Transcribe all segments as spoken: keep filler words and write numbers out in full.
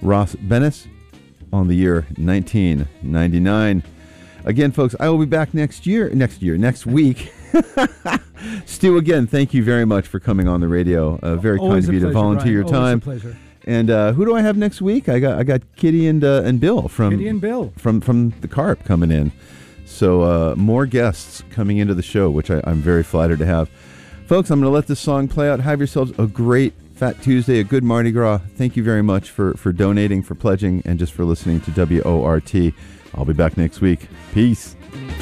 Ross Bennis on the year nineteen ninety-nine. Again, folks, I will be back next year, next year, next week. Stu, again, thank you very much for coming on the radio. Uh, very Always kind of you pleasure, to volunteer Brian. your time. Always a pleasure. And uh, who do I have next week? I got I got Kitty and uh, and Bill from Kitty and Bill from from the Carp coming in. So uh, more guests coming into the show, which I, I'm very flattered to have. Folks, I'm going to let this song play out. Have yourselves a great Fat Tuesday, a good Mardi Gras. Thank you very much for, for donating, for pledging, and just for listening to W O R T. I'll be back next week. Peace.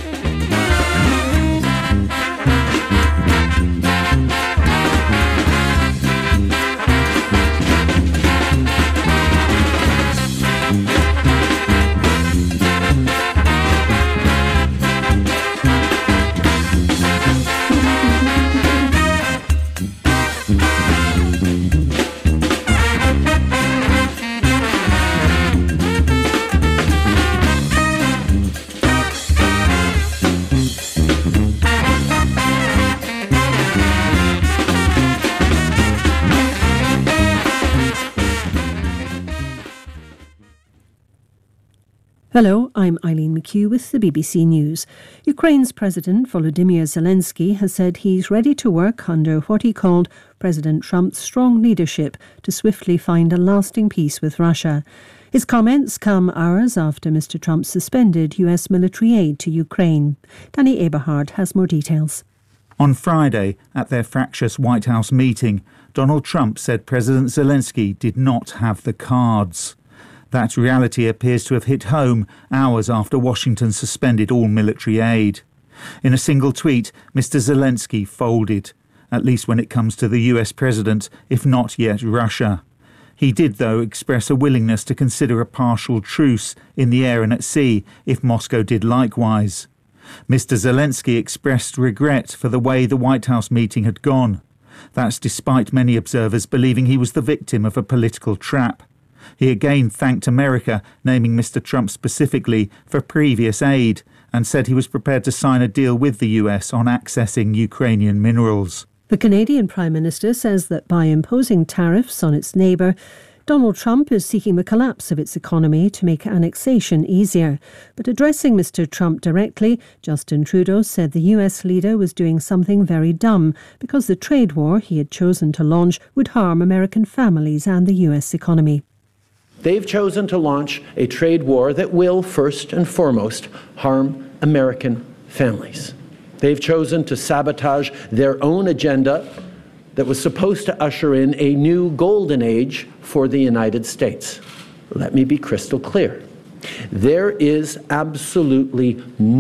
Hello, I'm Eileen McHugh with the B B C News. Ukraine's President Volodymyr Zelensky has said he's ready to work under what he called President Trump's strong leadership to swiftly find a lasting peace with Russia. His comments come hours after Mister Trump suspended U S military aid to Ukraine. Danny Eberhard has more details. On Friday, at their fractious White House meeting, Donald Trump said President Zelensky did not have the cards. That reality appears to have hit home hours after Washington suspended all military aid. In a single tweet, Mister Zelensky folded, at least when it comes to the U S president, if not yet Russia. He did, though, express a willingness to consider a partial truce in the air and at sea if Moscow did likewise. Mister Zelensky expressed regret for the way the White House meeting had gone. That's despite many observers believing he was the victim of a political trap. He again thanked America, naming Mister Trump specifically for previous aid, and said he was prepared to sign a deal with the U S on accessing Ukrainian minerals. The Canadian Prime Minister says that by imposing tariffs on its neighbour, Donald Trump is seeking the collapse of its economy to make annexation easier. But addressing Mister Trump directly, Justin Trudeau said the U S leader was doing something very dumb because the trade war he had chosen to launch would harm American families and the U S economy. They've chosen to launch a trade war that will, first and foremost, harm American families. They've chosen to sabotage their own agenda that was supposed to usher in a new golden age for the United States. Let me be crystal clear. There is absolutely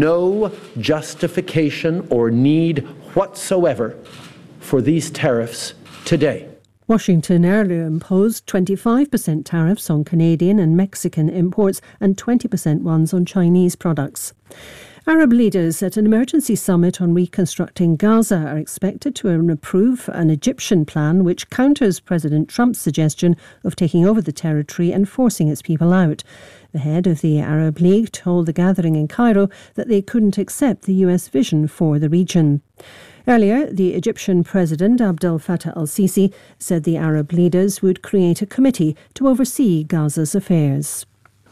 no justification or need whatsoever for these tariffs today. Washington earlier imposed twenty-five percent tariffs on Canadian and Mexican imports and twenty percent ones on Chinese products. Arab leaders at an emergency summit on reconstructing Gaza are expected to approve an Egyptian plan which counters President Trump's suggestion of taking over the territory and forcing its people out. The head of the Arab League told the gathering in Cairo that they couldn't accept the U S vision for the region. Earlier, the Egyptian President Abdel Fattah al-Sisi said the Arab leaders would create a committee to oversee Gaza's affairs.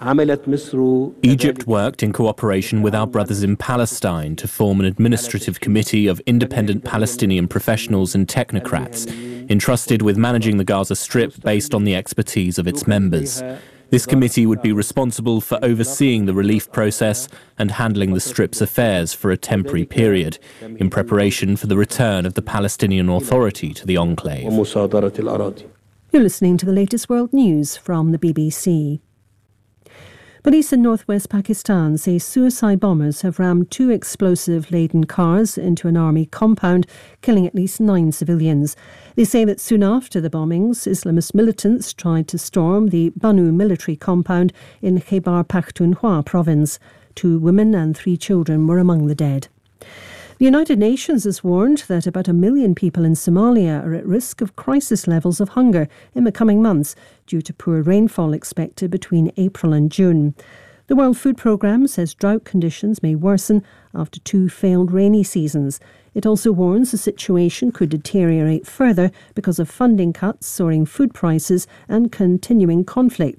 Egypt worked in cooperation with our brothers in Palestine to form an administrative committee of independent Palestinian professionals and technocrats, entrusted with managing the Gaza Strip based on the expertise of its members. This committee would be responsible for overseeing the relief process and handling the Strip's affairs for a temporary period, in preparation for the return of the Palestinian Authority to the enclave. You're listening to the latest world news from the B B C. Police in northwest Pakistan say suicide bombers have rammed two explosive-laden cars into an army compound, killing at least nine civilians. They say that soon after the bombings, Islamist militants tried to storm the Banu military compound in Khyber Pakhtunkhwa province. Two women and three children were among the dead. The United Nations has warned that about a million people in Somalia are at risk of crisis levels of hunger in the coming months due to poor rainfall expected between April and June. The World Food Programme says drought conditions may worsen after two failed rainy seasons. It also warns the situation could deteriorate further because of funding cuts, soaring food prices and continuing conflict.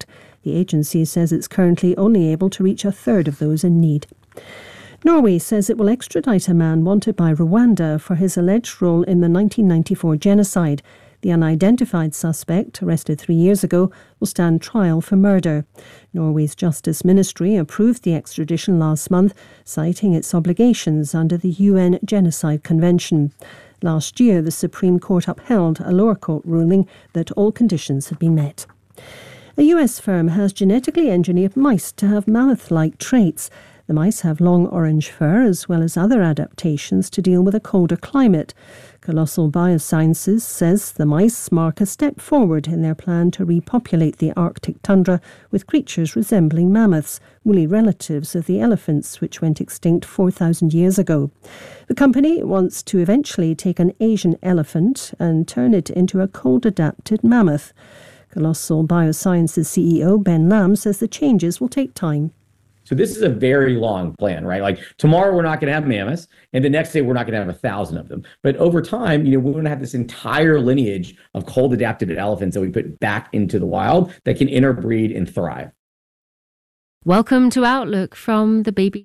The agency says it's currently only able to reach a third of those in need. Norway says it will extradite a man wanted by Rwanda for his alleged role in the nineteen ninety-four genocide. The unidentified suspect, arrested three years ago, will stand trial for murder. Norway's Justice Ministry approved the extradition last month, citing its obligations under the U N Genocide Convention. Last year, the Supreme Court upheld a lower court ruling that all conditions had been met. A U S firm has genetically engineered mice to have mammoth-like traits. The mice have long orange fur as well as other adaptations to deal with a colder climate. Colossal Biosciences says the mice mark a step forward in their plan to repopulate the Arctic tundra with creatures resembling mammoths, woolly relatives of the elephants which went extinct four thousand years ago. The company wants to eventually take an Asian elephant and turn it into a cold-adapted mammoth. Colossal Biosciences C E O Ben Lamb says the changes will take time. So this is a very long plan, right? Like tomorrow we're not going to have mammoths, and the next day we're not going to have a thousand of them. But over time, you know, we're going to have this entire lineage of cold adapted elephants that we put back into the wild that can interbreed and thrive. Welcome to Outlook from the B B C.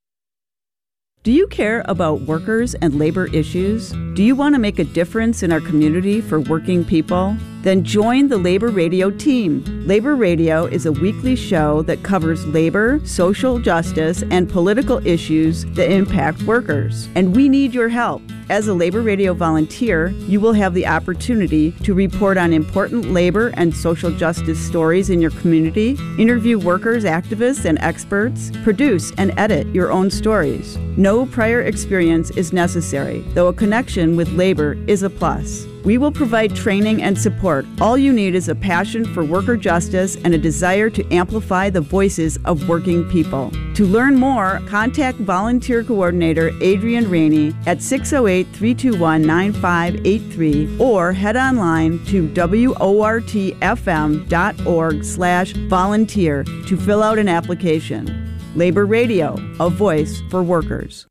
Do you care about workers and labor issues? Do you want to make a difference in our community for working people? Then join the Labor Radio team. Labor Radio is a weekly show that covers labor, social justice, and political issues that impact workers. And we need your help. As a Labor Radio volunteer, you will have the opportunity to report on important labor and social justice stories in your community, interview workers, activists, and experts, produce and edit your own stories. No prior experience is necessary, though a connection with labor is a plus. We will provide training and support. All you need is a passion for worker justice and a desire to amplify the voices of working people. To learn more, contact Volunteer Coordinator Adrian Rainey at six oh eight, three two one, nine five eight three or head online to wortfm.org slash volunteer to fill out an application. Labor Radio, a voice for workers.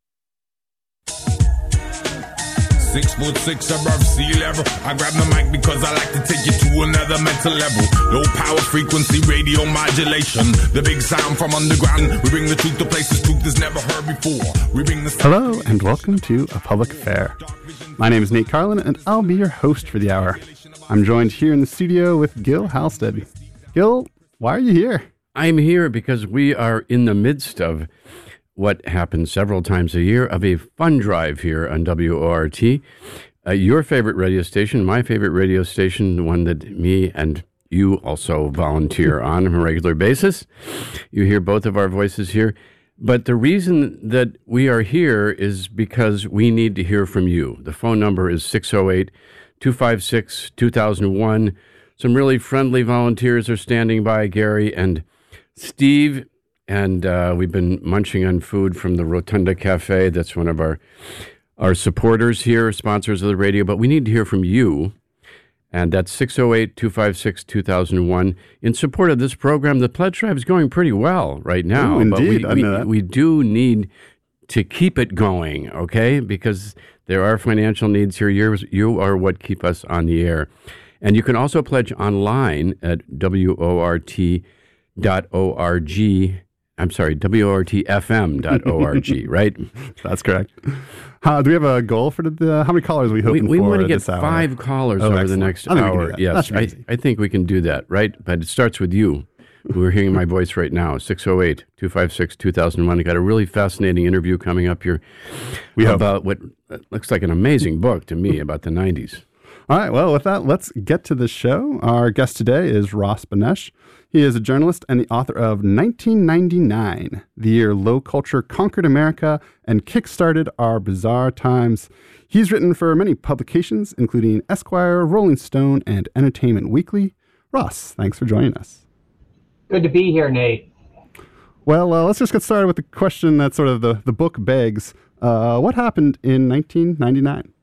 Six foot six above sea level. I grab the mic because I like to take you to another mental level. Low power frequency radio modulation. The big sound from underground. We bring the truth to places truth is never heard before. We bring the Hello and welcome to A Public Affair. My name is Nate Carlin and I'll be your host for the hour. I'm joined here in the studio with Gil Halstead. Gil, why are you here? I'm here because we are in the midst of what happens several times a year of a fun drive here on W O R T. Uh, your favorite radio station, my favorite radio station, the one that me and you also volunteer on on a regular basis. You hear both of our voices here. But the reason that we are here is because we need to hear from you. The phone number is six oh eight, two five six, two thousand one. Some really friendly volunteers are standing by, Gary and Steve. And uh, we've been munching on food from the Rotunda Cafe. That's one of our our supporters here, sponsors of the radio. But we need to hear from you. And that's six oh eight, two five six, two thousand one. In support of this program, the pledge drive is going pretty well right now. Oh, indeed. But we, we, we do need to keep it going, okay? Because there are financial needs here. You're, you are what keep us on the air. And you can also pledge online at W O R T dot org. I'm sorry, W O R T F M dot org, right? That's correct. Uh, do we have a goal for the, how many callers are we hoping we, we for? We want to get this hour? five callers oh, over excellent. the next I hour. Yes, I, I think we can do that, right? But it starts with you, who are hearing my voice right now, six oh eight, two five six, two thousand one. I got a really fascinating interview coming up here we about hope. what looks like an amazing book to me about the nineties. All right, well, with that, let's get to the show. Our guest today is Ross Benesch. He is a journalist and the author of nineteen ninety-nine, the year low culture conquered America and kickstarted our bizarre times. He's written for many publications, including Esquire, Rolling Stone, and Entertainment Weekly. Ross, thanks for joining us. Good to be here, Nate. Well, uh, let's just get started with the question that sort of the, the book begs. Uh, what happened in nineteen ninety-nine?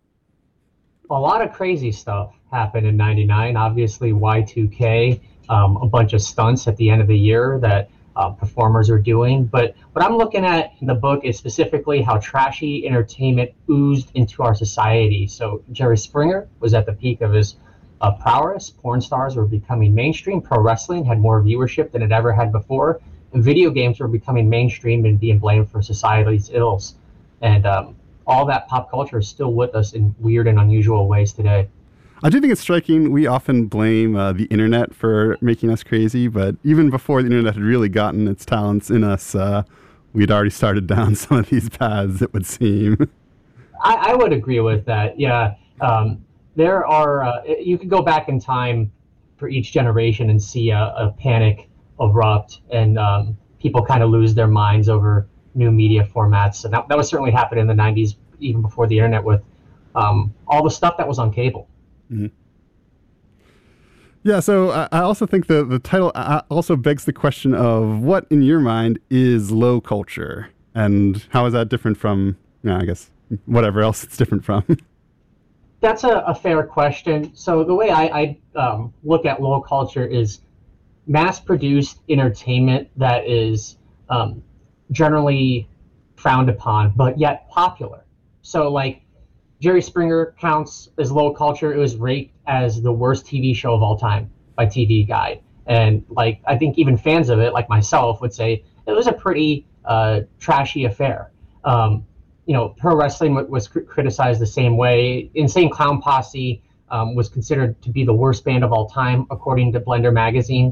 A lot of crazy stuff happened in ninety-nine. Obviously, Y two K. Um, a bunch of stunts at the end of the year that uh, performers are doing. But what I'm looking at in the book is specifically how trashy entertainment oozed into our society. So Jerry Springer was at the peak of his uh, prowess. Porn stars were becoming mainstream. Pro wrestling had more viewership than it ever had before. And video games were becoming mainstream and being blamed for society's ills. And um, all that pop culture is still with us in weird and unusual ways today. I do think it's striking. We often blame uh, the internet for making us crazy, but even before the internet had really gotten its talents in us, uh, we'd already started down some of these paths, it would seem. I, I would agree with that, yeah. Um, there are, uh, you could go back in time for each generation and see a, a panic erupt, and um, people kind of lose their minds over new media formats. And that, that was certainly happening in the nineties, even before the internet, with um, all the stuff that was on cable. Mm-hmm. Yeah, so I, I also think the, the title also begs the question of what, in your mind, is low culture? And how is that different from, you know, I guess, whatever else it's different from? That's a, a fair question. So the way I, I um, look at low culture is mass-produced entertainment that is um, generally frowned upon, but yet popular. So, like, Jerry Springer counts as low culture. It was ranked as the worst T V show of all time by T V Guide. And, like, I think even fans of it, like myself, would say it was a pretty uh, trashy affair. Um, you know, pro wrestling w- was cr- criticized the same way. Insane Clown Posse um, was considered to be the worst band of all time, according to Blender magazine.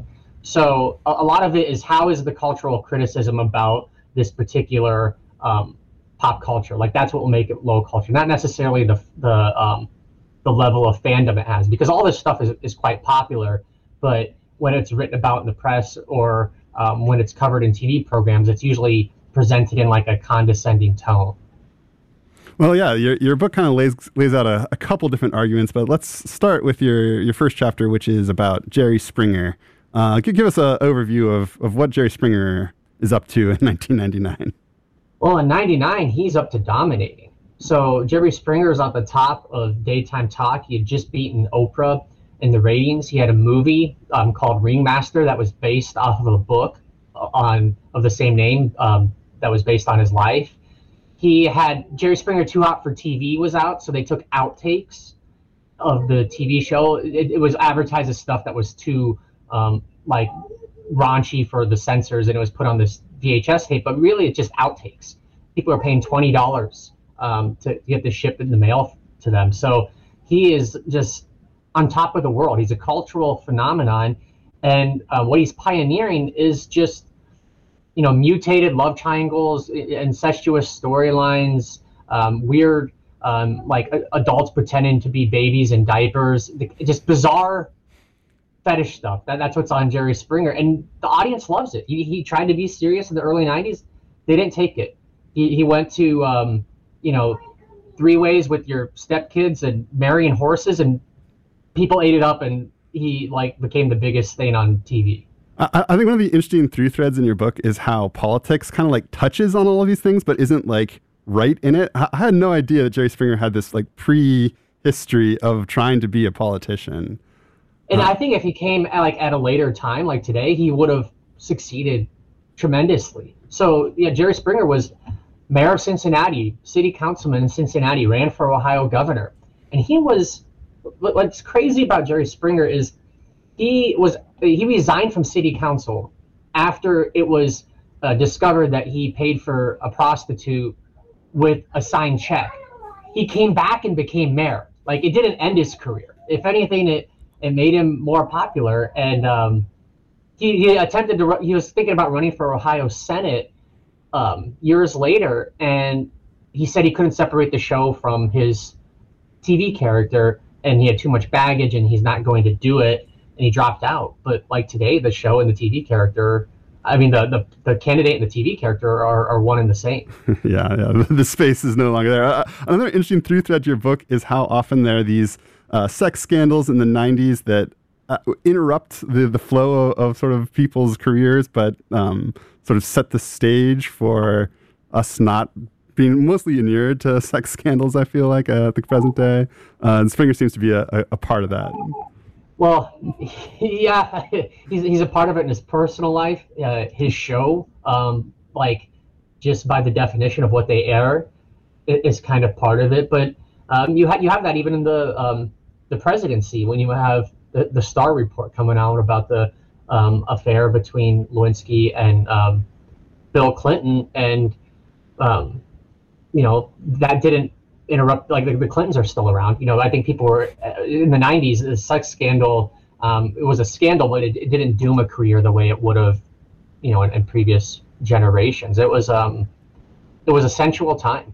So a, a lot of it is, how is the cultural criticism about this particular um, pop culture? Like, that's what will make it low culture, not necessarily the the um, the level of fandom it has, because all this stuff is, is quite popular, but when it's written about in the press or um, when it's covered in T V programs, it's usually presented in like a condescending tone. Well, yeah, your your book kind of lays lays out a, a couple different arguments, but let's start with your, your first chapter, which is about Jerry Springer. Uh, give us an overview of, of what Jerry Springer is up to in nineteen ninety-nine. Well, in ninety-nine, he's up to dominating. So Jerry Springer's at the top of daytime talk. He had just beaten Oprah in the ratings. He had a movie um, called Ringmaster that was based off of a book on of the same name um, that was based on his life. He had Jerry Springer Too Hot for T V was out, so they took outtakes of the T V show. It, it was advertised as stuff that was too um, like raunchy for the censors, and it was put on this V H S tape, but really it's just outtakes. People are paying twenty dollars um, to get this shipped in the mail to them. So he is just on top of the world. He's a cultural phenomenon, and uh, what he's pioneering is just, you know, mutated love triangles, incestuous storylines, um, weird, um, like uh, adults pretending to be babies in diapers, just bizarre fetish stuff. That, that's what's on Jerry Springer, and the audience loves it. He, he tried to be serious in the early nineties. They didn't take it. He, he went to, um, you know, three ways with your stepkids and marrying horses, and people ate it up, and he like became the biggest thing on T V. I, I think one of the interesting through threads in your book is how politics kind of like touches on all of these things, but isn't like right in it. I, I had no idea that Jerry Springer had this like pre-history of trying to be a politician. And I think if he came at, like at a later time, like today, he would have succeeded tremendously. So yeah, Jerry Springer was mayor of Cincinnati, city councilman in Cincinnati, ran for Ohio governor. And he was, what's crazy about Jerry Springer is he was, he resigned from city council after it was uh, discovered that he paid for a prostitute with a signed check. He came back and became mayor. Like, it didn't end his career. If anything, it, it made him more popular. And um, he, he attempted to, he was thinking about running for Ohio Senate um, years later. And he said he couldn't separate the show from his T V character, and he had too much baggage and he's not going to do it. And he dropped out. But like today, the show and the T V character, I mean, the, the, the candidate and the T V character are, are one and the same. yeah, yeah. The space is no longer there. Uh, another interesting through thread to your book is how often there are these uh, sex scandals in the nineties that uh, interrupt the, the flow of, of sort of people's careers, but um, sort of set the stage for us not being mostly inured to sex scandals, I feel like, uh, at the present day. Uh, and Springer seems to be a, a, a part of that. Well, yeah, he's he's a part of it in his personal life, uh, his show, um, like just by the definition of what they air, is kind of part of it. But um, you have you have that even in the um, the presidency when you have the, the Starr report coming out about the um, affair between Lewinsky and um, Bill Clinton, and um, you know, that didn't interrupt. Like the, the Clintons are still around. You know, I think people were in the nineties. The sex scandal, um, it was a scandal, but it, it didn't doom a career the way it would have, you know, in, in previous generations. It was um, it was a sensual time.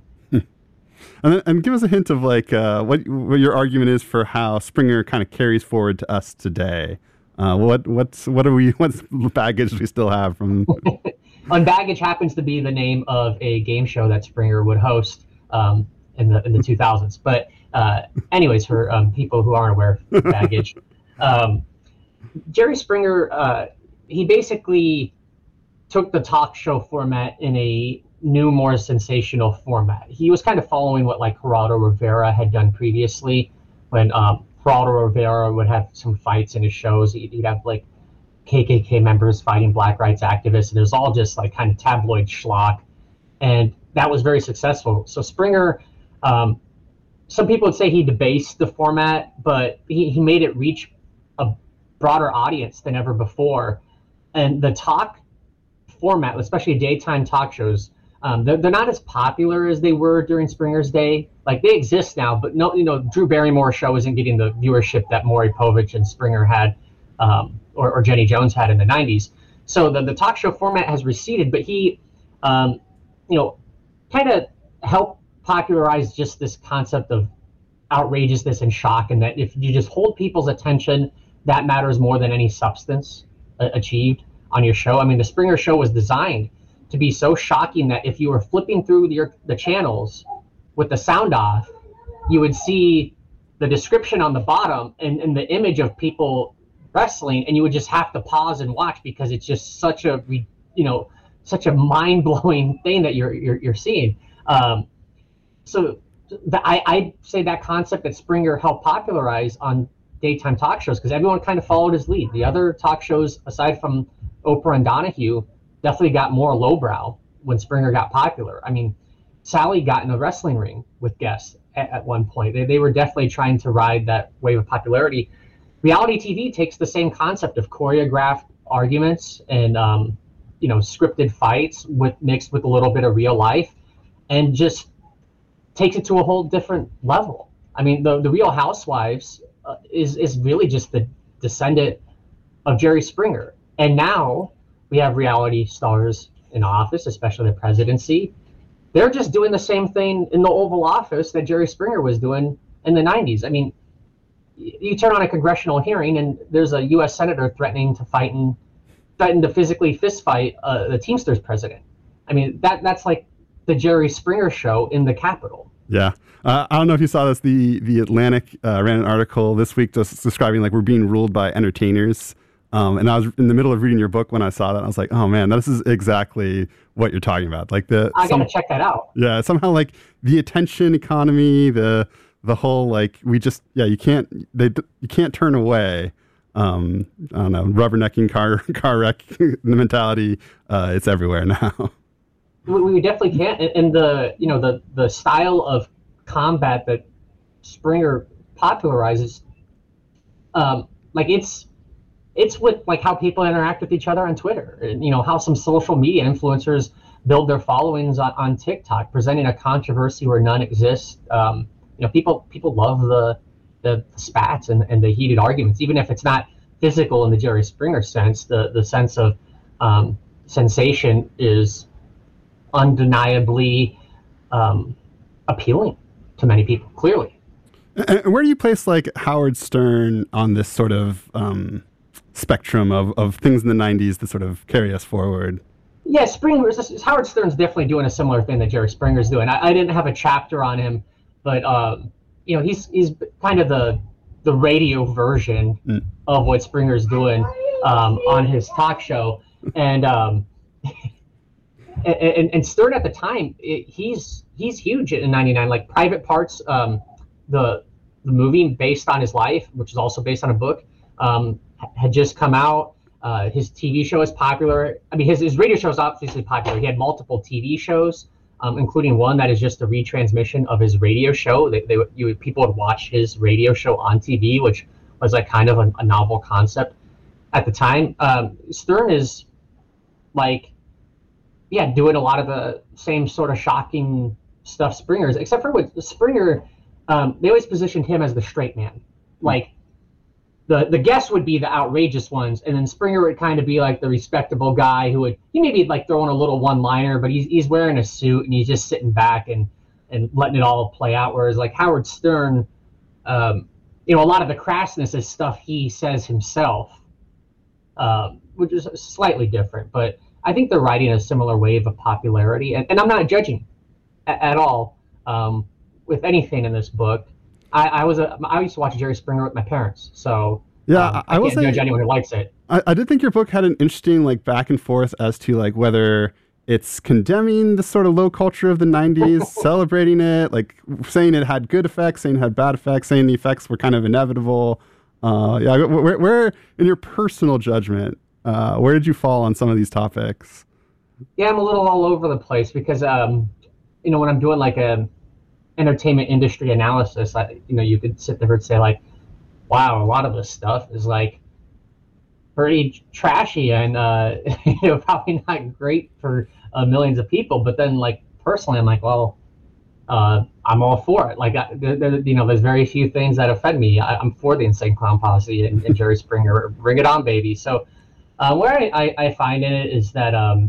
And, and give us a hint of like uh, what what your argument is for how Springer kind of carries forward to us today. Uh, what what's what are we what's baggage we still have from? Unbaggage happens to be the name of a game show that Springer would host um, in the in the two thousands. But uh, anyways, for um, people who aren't aware of baggage, um, Jerry Springer uh, he basically took the talk show format in a new, more sensational format. He was kind of following what like Geraldo Rivera had done previously, when um, Geraldo Rivera would have some fights in his shows. He'd, he'd have like K K K members fighting black rights activists, and it was all just like kind of tabloid schlock, and that was very successful. So Springer, um, some people would say he debased the format, but he, he made it reach a broader audience than ever before. And the talk format, especially daytime talk shows, Um, they're, they're not as popular as they were during Springer's day. Like they exist now, but no, you know, Drew Barrymore's show isn't getting the viewership that Maury Povich and Springer had, um, or, or Jenny Jones had in the nineties. So the, the talk show format has receded, but he, um, you know, kind of helped popularize just this concept of outrageousness and shock, and that if you just hold people's attention, that matters more than any substance uh, achieved on your show. I mean, the Springer show was designed to be so shocking that if you were flipping through the, the channels with the sound off, you would see the description on the bottom and, and the image of people wrestling, and you would just have to pause and watch because it's just such a, you know, such a mind-blowing thing that you're you're, you're seeing. Um, so the, I, I'd say that concept that Springer helped popularize on daytime talk shows, because everyone kind of followed his lead. The other talk shows, aside from Oprah and Donahue, definitely got more lowbrow when Springer got popular. I mean, Sally got in a wrestling ring with guests at, at one point. They, they were definitely trying to ride that wave of popularity. Reality T V takes the same concept of choreographed arguments and, um, you know, scripted fights with mixed with a little bit of real life, and just takes it to a whole different level. I mean, the, the Real Housewives uh, is, is really just the descendant of Jerry Springer. And now we have reality stars in office, especially the presidency. They're just doing the same thing in the Oval Office that Jerry Springer was doing in the nineties. I mean, you turn on a congressional hearing and there's a U S senator threatening to fight and threaten to physically fist fight uh, the Teamsters president. I mean, that that's like the Jerry Springer show in the Capitol. Yeah. Uh, I don't know if you saw this. The, the Atlantic uh, ran an article this week just describing like we're being ruled by entertainers. Um, and I was in the middle of reading your book when I saw that. And I was like, oh man, this is exactly what you're talking about. Like the I some, gotta check that out. Yeah, somehow like the attention economy, the the whole like we just yeah you can't they you can't turn away. Um, I don't know, rubbernecking car car wreck the mentality. Uh, it's everywhere now. We, we definitely can't. And the you know the the style of combat that Springer popularizes, um, like it's. It's with like how people interact with each other on Twitter, and you know how some social media influencers build their followings on, on TikTok, presenting a controversy where none exists. Um, you know, people people love the the spats and, and the heated arguments, even if it's not physical in the Jerry Springer sense. The the sense of um, sensation is undeniably um, appealing to many people. Clearly. And where do you place like Howard Stern on this sort of um spectrum of, of things in the nineties that sort of carry us forward? Yeah, Springer, Howard Stern's definitely doing a similar thing that Jerry Springer's doing. I, I didn't have a chapter on him, but um, you know, he's he's kind of the the radio version mm. of what Springer's doing um, on his talk show, and um, and, and Stern at the time, it, he's he's huge in ninety-nine. Like Private Parts, um, the the movie based on his life, which is also based on a book. Um, had just come out. Uh, his T V show is popular. I mean, his, his radio show is obviously popular. He had multiple T V shows um, including one that is just a retransmission of his radio show. They, they you people would watch his radio show on T V, which was like kind of a, a novel concept at the time. Um, Stern is like, yeah, doing a lot of the same sort of shocking stuff Springer's, except for with Springer, um, they always positioned him as the straight man. Like, the the guests would be the outrageous ones, and then Springer would kind of be like the respectable guy who would, he maybe like throwing a little one-liner, but he's he's wearing a suit and he's just sitting back and and letting it all play out. Whereas like Howard Stern, um, you know, a lot of the crassness is stuff he says himself, um, which is slightly different. But I think they're riding a similar wave of popularity, and, and I'm not judging a, at all um, with anything in this book. I, I was a, I used to watch Jerry Springer with my parents, so yeah, um, I, I, I will can't say, judge anyone who likes it. I, I did think your book had an interesting like back and forth as to like whether it's condemning the sort of low culture of the nineties, celebrating it, like saying it had good effects, saying it had bad effects, saying the effects were kind of inevitable. Uh, yeah, where, where in your personal judgment, uh, where did you fall on some of these topics? Yeah, I'm a little all over the place because um, you know, when I'm doing like a entertainment industry analysis, I, you know, you could sit there and say like, wow, a lot of this stuff is like pretty trashy and uh, you know, probably not great for uh, millions of people. But then like personally, I'm like, well, uh, I'm all for it. Like, I, there, there, you know, there's very few things that offend me. I, I'm for the Insane Clown Posse and, and Jerry Springer. Bring it on, baby. So uh, where I, I, I find in it is that um,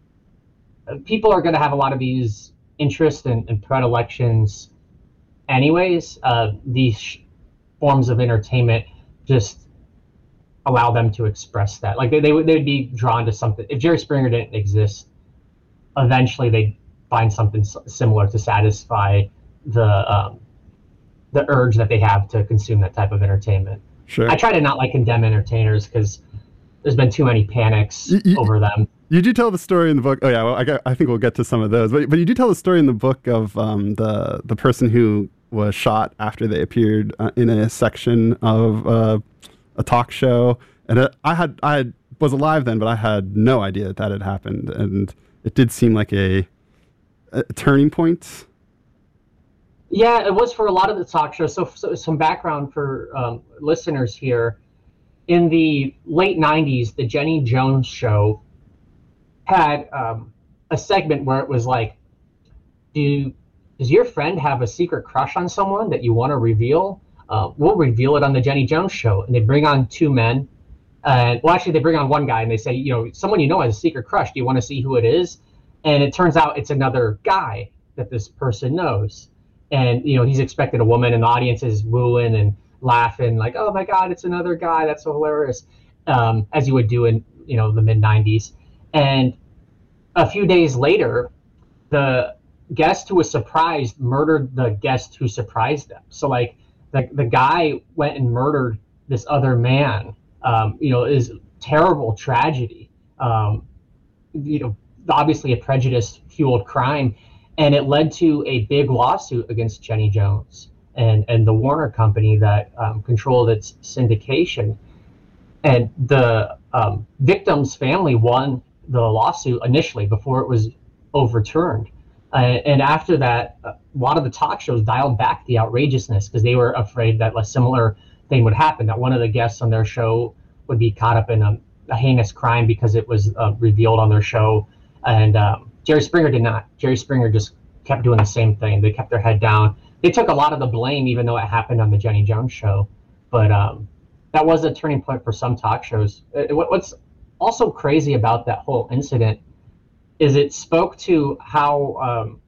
people are going to have a lot of these interests and, and predilections anyways. Uh, these sh- forms of entertainment just allow them to express that. Like they, they would they'd be drawn to something. If Jerry Springer didn't exist, eventually they'd find something s- similar to satisfy the um, the urge that they have to consume that type of entertainment. Sure. I try to not like condemn entertainers because there's been too many panics you, you, over them. You do tell the story in the book. Oh yeah, well, I, got, I think we'll get to some of those. But but you do tell the story in the book of um, the the person who was shot after they appeared uh, in a section of uh, a talk show, and uh, I had I had, was alive then, but I had no idea that that had happened, and it did seem like a, a turning point. Yeah, it was for a lot of the talk shows. So, so some background for um, listeners here: in the late nineties, the Jenny Jones Show had um, a segment where it was like, do does your friend have a secret crush on someone that you want to reveal? Uh, we'll reveal it on the Jenny Jones Show. And they bring on two men. And well, actually, they bring on one guy and they say, you know, someone you know has a secret crush. Do you want to see who it is? And it turns out it's another guy that this person knows. And, you know, he's expected a woman, and the audience is wooing and laughing like, oh, my God, it's another guy. That's so hilarious, um, as you would do in, you know, the mid nineties. And a few days later, the guest who was surprised murdered the guest who surprised them. So, like, the, the guy went and murdered this other man, um, you know, is terrible tragedy. Um, you know, obviously a prejudice-fueled crime. And it led to a big lawsuit against Jenny Jones and, and the Warner Company that um, controlled its syndication. And the um, victim's family won the lawsuit initially before it was overturned. Uh, and after that, a lot of the talk shows dialed back the outrageousness because they were afraid that a similar thing would happen, that one of the guests on their show would be caught up in a, a heinous crime because it was uh, revealed on their show. And um, Jerry Springer did not. Jerry Springer just kept doing the same thing. They kept their head down. They took a lot of the blame, even though it happened on the Jenny Jones Show. But um, that was a turning point for some talk shows. It, what's also crazy about that whole incident is it spoke to how um,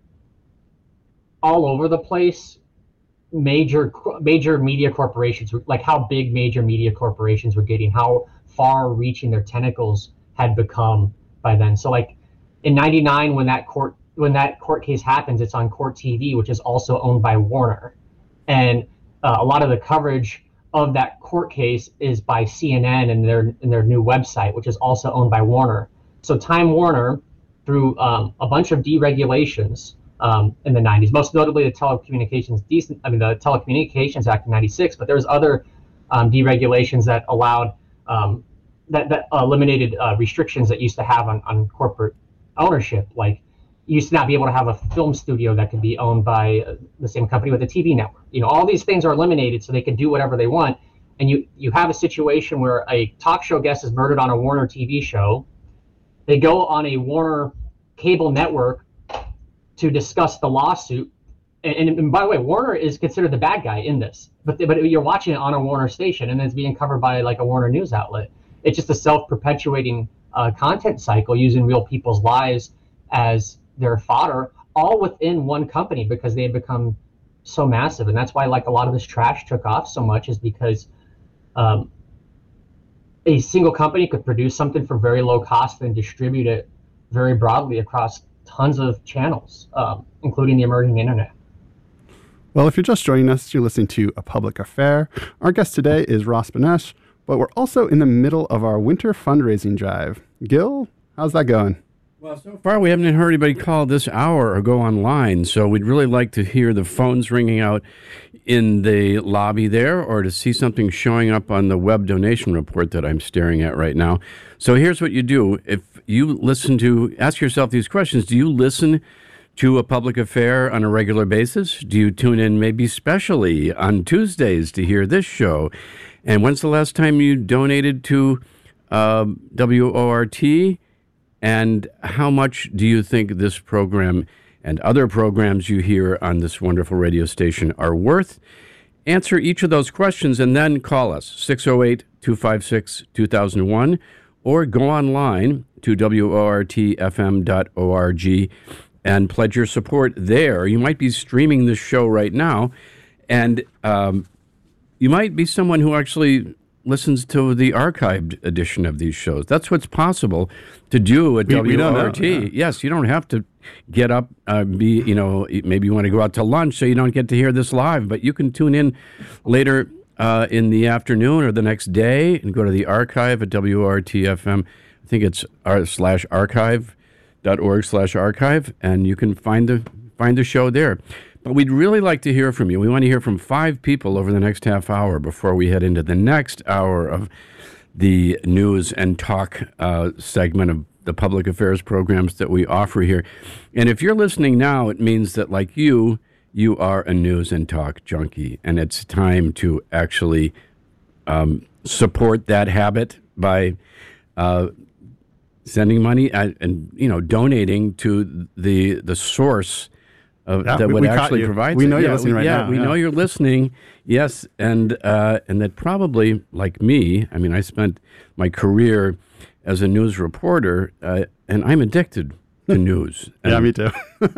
all over the place major major media corporations, like how big major media corporations were getting, how far-reaching their tentacles had become by then. So, like in ninety-nine, when that court when that court case happens, it's on Court T V, which is also owned by Warner, and uh, a lot of the coverage of that court case is by C N N and their and their new website, which is also owned by Warner. So Time Warner, through um, a bunch of deregulations um, in the nineties, most notably the Telecommunications Decent, I mean the Telecommunications Act of ninety-six, but there was other um, deregulations that allowed um, that that eliminated uh, restrictions that used to have on, on corporate ownership. Like you used to not be able to have a film studio that could be owned by uh, the same company with a T V network. You know, all these things are eliminated so they can do whatever they want. And you, you have a situation where a talk show guest is murdered on a Warner T V show. They go on a Warner cable network to discuss the lawsuit. And, and, and by the way, Warner is considered the bad guy in this. But, but you're watching it on a Warner station, and it's being covered by like a Warner news outlet. It's just a self-perpetuating uh, content cycle using real people's lives as their fodder, all within one company, because they have become so massive. And that's why like a lot of this trash took off so much, is because um, a single company could produce something for very low cost and distribute it very broadly across tons of channels, um, including the emerging internet. Well, if you're just joining us, you're listening to A Public Affair. Our guest today is Ross Banesh, but we're also in the middle of our winter fundraising drive. Gil, how's that going? Well, so far we haven't heard anybody call this hour or go online, so we'd really like to hear the phones ringing out in the lobby there, or to see something showing up on the web donation report that I'm staring at right now. So here's what you do. If you listen to, ask yourself these questions. Do you listen to A Public Affair on a regular basis? Do you tune in maybe specially on Tuesdays to hear this show? And when's the last time you donated to uh, W O R T? And how much do you think this program and other programs you hear on this wonderful radio station are worth? Answer each of those questions and then call us, six oh eight, two five six, two thousand one, or go online to W O R T F M dot org and pledge your support there. You might be streaming this show right now, and um, you might be someone who actually listens to the archived edition of these shows. That's what's possible to do at we, W O R T. We don't know, yeah. Yes, you don't have to get up, uh, be, you know, maybe you want to go out to lunch so you don't get to hear this live, but you can tune in later uh, in the afternoon or the next day and go to the archive at W O R T F M. I think it's r slash archive dot org slash archive, and you can find the find the show there. But we'd really like to hear from you. We want to hear from five people over the next half hour before we head into the next hour of the news and talk uh, segment of the public affairs programs that we offer here. And if you're listening now, it means that, like you, you are a news and talk junkie, and it's time to actually um, support that habit by uh, sending money and, and you know donating to the the source of, yeah, that we, would we actually you. provide. We that. know you're yeah, listening we, right yeah, now. We yeah. know you're listening. Yes, and uh, and that probably, like me, I mean, I spent my career as a news reporter, uh, and I'm addicted to news. And yeah, me too.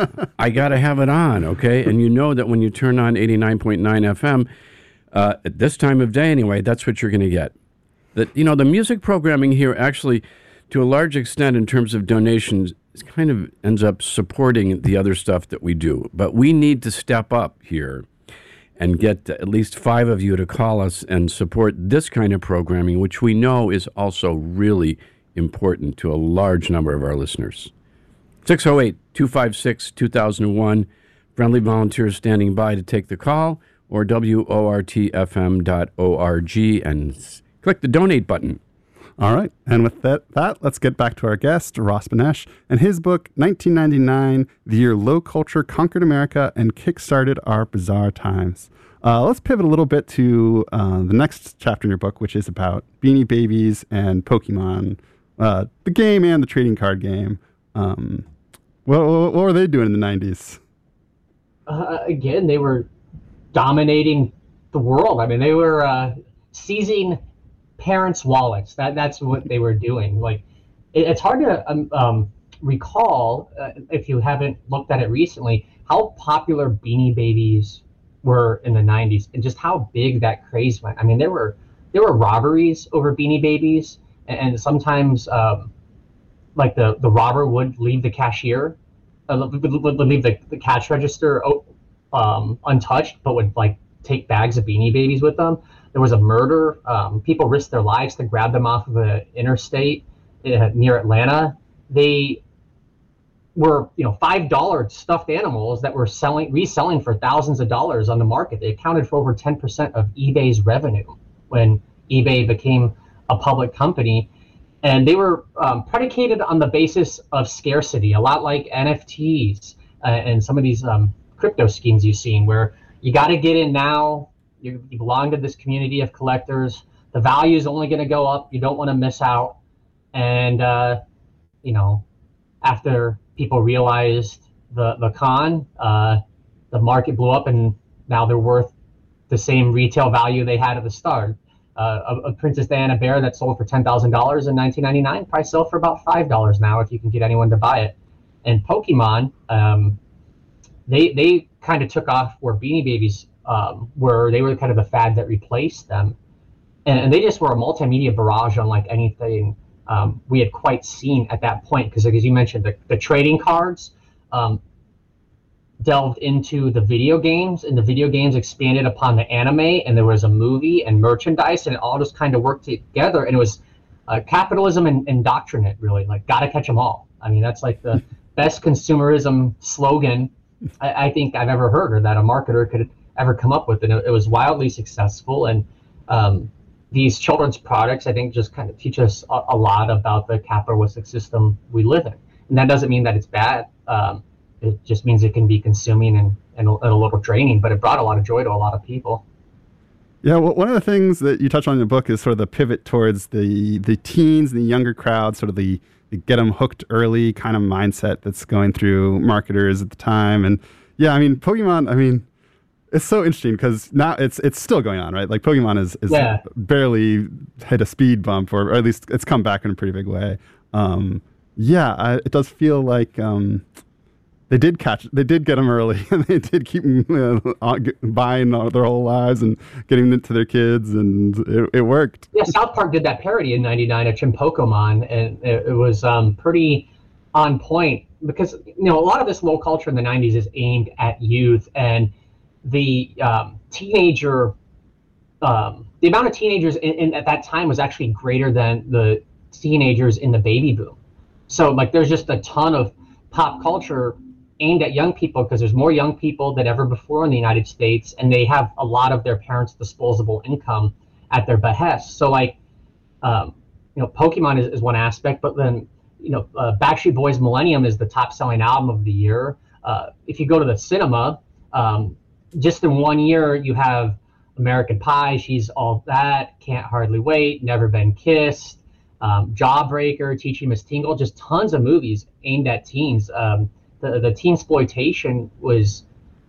I got to have it on, okay? And you know that when you turn on eighty-nine point nine F M, uh, at this time of day anyway, that's what you're going to get. That, you know, the music programming here actually, to a large extent in terms of donations, it kind of ends up supporting the other stuff that we do. But we need to step up here and get at least five of you to call us and support this kind of programming, which we know is also really important to a large number of our listeners. six oh eight, two five six, two thousand one, friendly volunteers standing by to take the call, or W O R T F M dot org and click the donate button. All right. And with that, that, let's get back to our guest, Ross Banesh, and his book, nineteen ninety-nine, The Year Low Culture Conquered America and Kickstarted Our Bizarre Times. Uh, let's pivot a little bit to uh, the next chapter in your book, which is about Beanie Babies and Pokemon, uh, the game and the trading card game. Um, what, what were they doing in the nineties? Uh, again, they were dominating the world. I mean, they were uh, seizing parents' wallets. That that's what they were doing. Like, it, it's hard to um, um, recall uh, if you haven't looked at it recently how popular Beanie Babies were in the nineties and just how big that craze went. I mean, there were there were robberies over Beanie Babies, and, and sometimes um, like the the robber would leave the cashier, uh, would, would leave the, the cash register um, untouched, but would like take bags of Beanie Babies with them. There was a murder. Um, people risked their lives to grab them off of the interstate uh, near Atlanta. They were, you know, five dollar stuffed animals that were selling, reselling for thousands of dollars on the market. They accounted for over ten percent of eBay's revenue when eBay became a public company. And they were um, predicated on the basis of scarcity, a lot like N F Ts uh, and some of these um, crypto schemes you've seen, where you got to get in now, you, you belong to this community of collectors, the value is only going to go up, you don't want to miss out. And, uh, you know, after people realized the, the con, uh, the market blew up and now they're worth the same retail value they had at the start. Uh, a, a Princess Diana bear that sold for ten thousand dollars in nineteen ninety-nine probably sell for about five dollars now if you can get anyone to buy it. And Pokemon, um, they they kind of took off where Beanie Babies um, were. They were kind of the fad that replaced them. And, and they just were a multimedia barrage unlike anything um, we had quite seen at that point. Because as you mentioned, the, the trading cards um, delved into the video games, and the video games expanded upon the anime, and there was a movie and merchandise, and it all just kind of worked together. And it was uh, capitalism and indoctrinate, really, like gotta catch them all. I mean, that's like the best consumerism slogan I, I think I've ever heard, or that a marketer could ever come up with. And it, it was wildly successful. And um, these children's products, I think, just kind of teach us a, a lot about the capitalistic system we live in. And that doesn't mean that it's bad. Um, It just means it can be consuming and, and, a, and a little draining, but it brought a lot of joy to a lot of people. Yeah, well, one of the things that you touch on in the book is sort of the pivot towards the the teens and the younger crowd, sort of the, the get them hooked early kind of mindset that's going through marketers at the time. And yeah, I mean, Pokemon, I mean, it's so interesting because now it's it's still going on, right? Like Pokemon is, is yeah. barely hit a speed bump, or, or at least it's come back in a pretty big way. Um, yeah, I, it does feel like... Um, They did catch. They did get them early, and they did keep them uh, buying their whole lives and getting them to their kids, and it, it worked. Yeah, South Park did that parody in ninety-nine of Chimpokemon, and it, it was um, pretty on point because you know a lot of this low culture in the nineties is aimed at youth, and the um, teenager, um, the amount of teenagers in, in, at that time was actually greater than the teenagers in the baby boom. So like, there's just a ton of pop culture aimed at young people because there's more young people than ever before in the United States, and they have a lot of their parents' disposable income at their behest. So like, um, you know, Pokemon is, is one aspect, but then, you know, uh, Backstreet Boys' Millennium is the top selling album of the year. Uh, if you go to the cinema, um, just in one year, you have American Pie, She's All That, Can't Hardly Wait, Never Been Kissed, um, Jawbreaker, Teaching Miss Tingle, just tons of movies aimed at teens. Um, The, the teensploitation was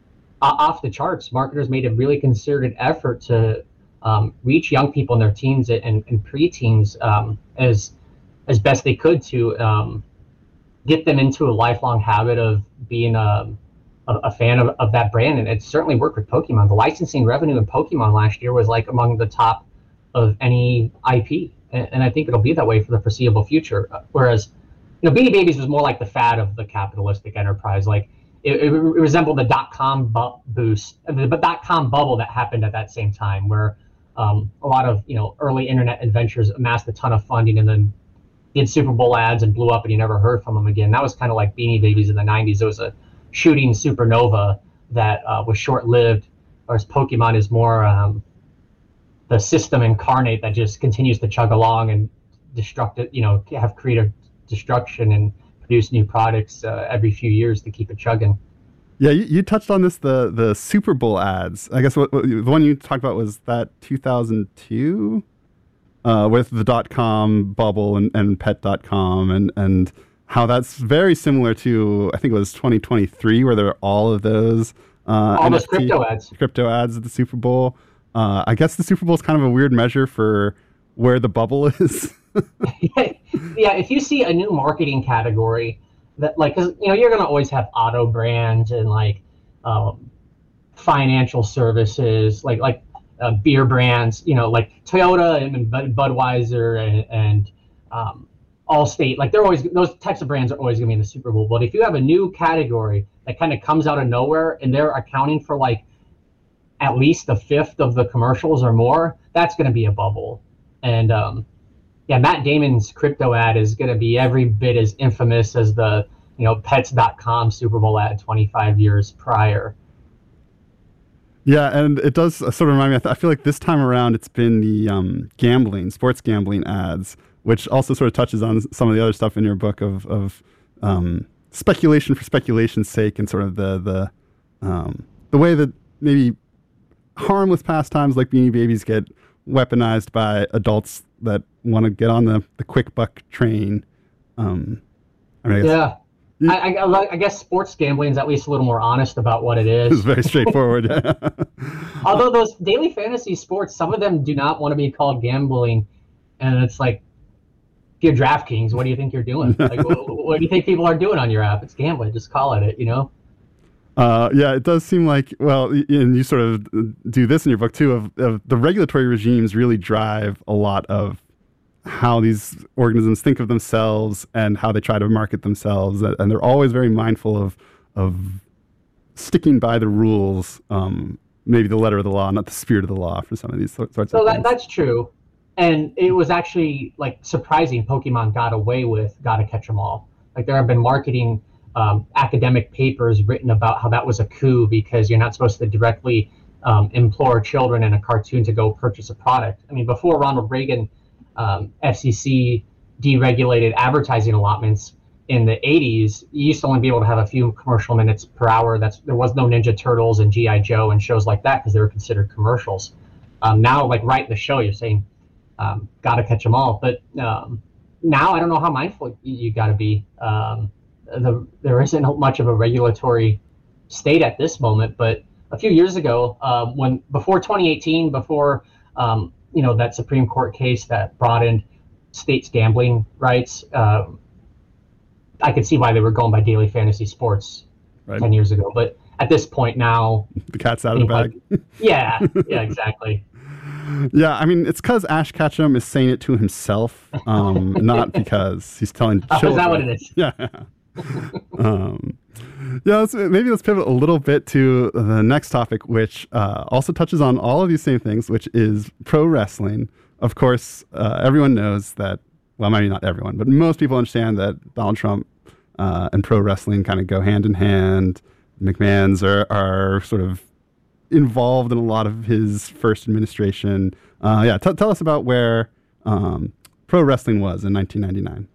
off the charts. Marketers made a really concerted effort to um, reach young people in their teens and, and preteens um, as as best they could to um, get them into a lifelong habit of being a, a, a fan of, of that brand. And it certainly worked with Pokemon. The licensing revenue in Pokemon last year was like among the top of any I P. And, and I think it'll be that way for the foreseeable future. Whereas You know, Beanie Babies was more like the fad of the capitalistic enterprise. Like it, it resembled the dot-com bu- boost, the dot-com bubble that happened at that same time, where um, a lot of you know early internet adventures amassed a ton of funding and then did Super Bowl ads and blew up, and you never heard from them again. That was kind of like Beanie Babies in the nineties. It was a shooting supernova that uh, was short-lived, whereas Pokemon is more um, the system incarnate that just continues to chug along and destruct it. You know, have creative destruction and produce new products uh, every few years to keep it chugging. Yeah, you, you touched on this, the the Super Bowl ads. I guess what, what, the one you talked about was that two thousand two uh, with the dot-com bubble and, and pet dot com and, and how that's very similar to, I think it was twenty twenty-three, where there are all of those uh, all N F those crypto ads. Crypto ads at the Super Bowl. Uh, I guess the Super Bowl is kind of a weird measure for where the bubble is. Yeah, if you see a new marketing category that, like, cause, you know, you're gonna always have auto brands and like um, financial services, like like uh, beer brands, you know, like Toyota and Bud- Budweiser and, and um, Allstate. Like they're always those types of brands are always gonna be in the Super Bowl. But if you have a new category that kind of comes out of nowhere and they're accounting for like at least a fifth of the commercials or more, that's gonna be a bubble. And um, yeah, Matt Damon's crypto ad is going to be every bit as infamous as the, you know, pets dot com Super Bowl ad twenty-five years prior. Yeah, and it does sort of remind me, I feel like this time around it's been the um, gambling, sports gambling ads which also sort of touches on some of the other stuff in your book of of um, speculation for speculation's sake, and sort of the the um, the way that maybe harmless pastimes like Beanie Babies get weaponized by adults that want to get on the, the quick buck train. Um, I mean, I guess, yeah. I, I, I guess sports gambling is at least a little more honest about what it is. It's very straightforward. Although those daily fantasy sports, some of them do not want to be called gambling. And it's like, if you're DraftKings, what do you think you're doing? Like, what, what do you think people are doing on your app? It's gambling. Just call it it, you know? Uh, yeah, it does seem like, well, and you sort of do this in your book too, of, of the regulatory regimes really drive a lot of how these organisms think of themselves and how they try to market themselves, and they're always very mindful of of sticking by the rules, um, maybe the letter of the law, not the spirit of the law for some of these sorts so of that, things. That's true, and it was actually like surprising. Pokemon got away with Gotta Catch 'Em All. Like there have been marketing um, academic papers written about how that was a coup because you're not supposed to directly um, implore children in a cartoon to go purchase a product. I mean, before Ronald Reagan. Um, F C C deregulated advertising allotments in the eighties. You used to only be able to have a few commercial minutes per hour. That's there was no Ninja Turtles and G I Joe and shows like that because they were considered commercials. Um, now, like right in the show, you're saying, um, gotta catch them all. But um, now I don't know how mindful you, you got to be. Um, the, there isn't much of a regulatory state at this moment. But a few years ago, um, when before twenty eighteen, before um, you know, that Supreme Court case that broadened states' gambling rights, uh, I could see why they were going by daily fantasy sports right. ten years ago. But at this point now, the cat's out of the bag. Like, yeah, yeah, exactly. Yeah, I mean, it's because Ash Ketchum is saying it to himself, um, not because he's telling oh, children. Is that what it is? Yeah. um, yeah, let's, maybe let's pivot a little bit to the next topic, which uh, also touches on all of these same things, which is pro wrestling. Of course, uh, everyone knows that, well, maybe not everyone, but most people understand that Donald Trump uh, and pro wrestling kind of go hand in hand. McMahons are, are sort of involved in a lot of his first administration. Uh, yeah, t- tell us about where um, pro wrestling was in nineteen ninety-nine.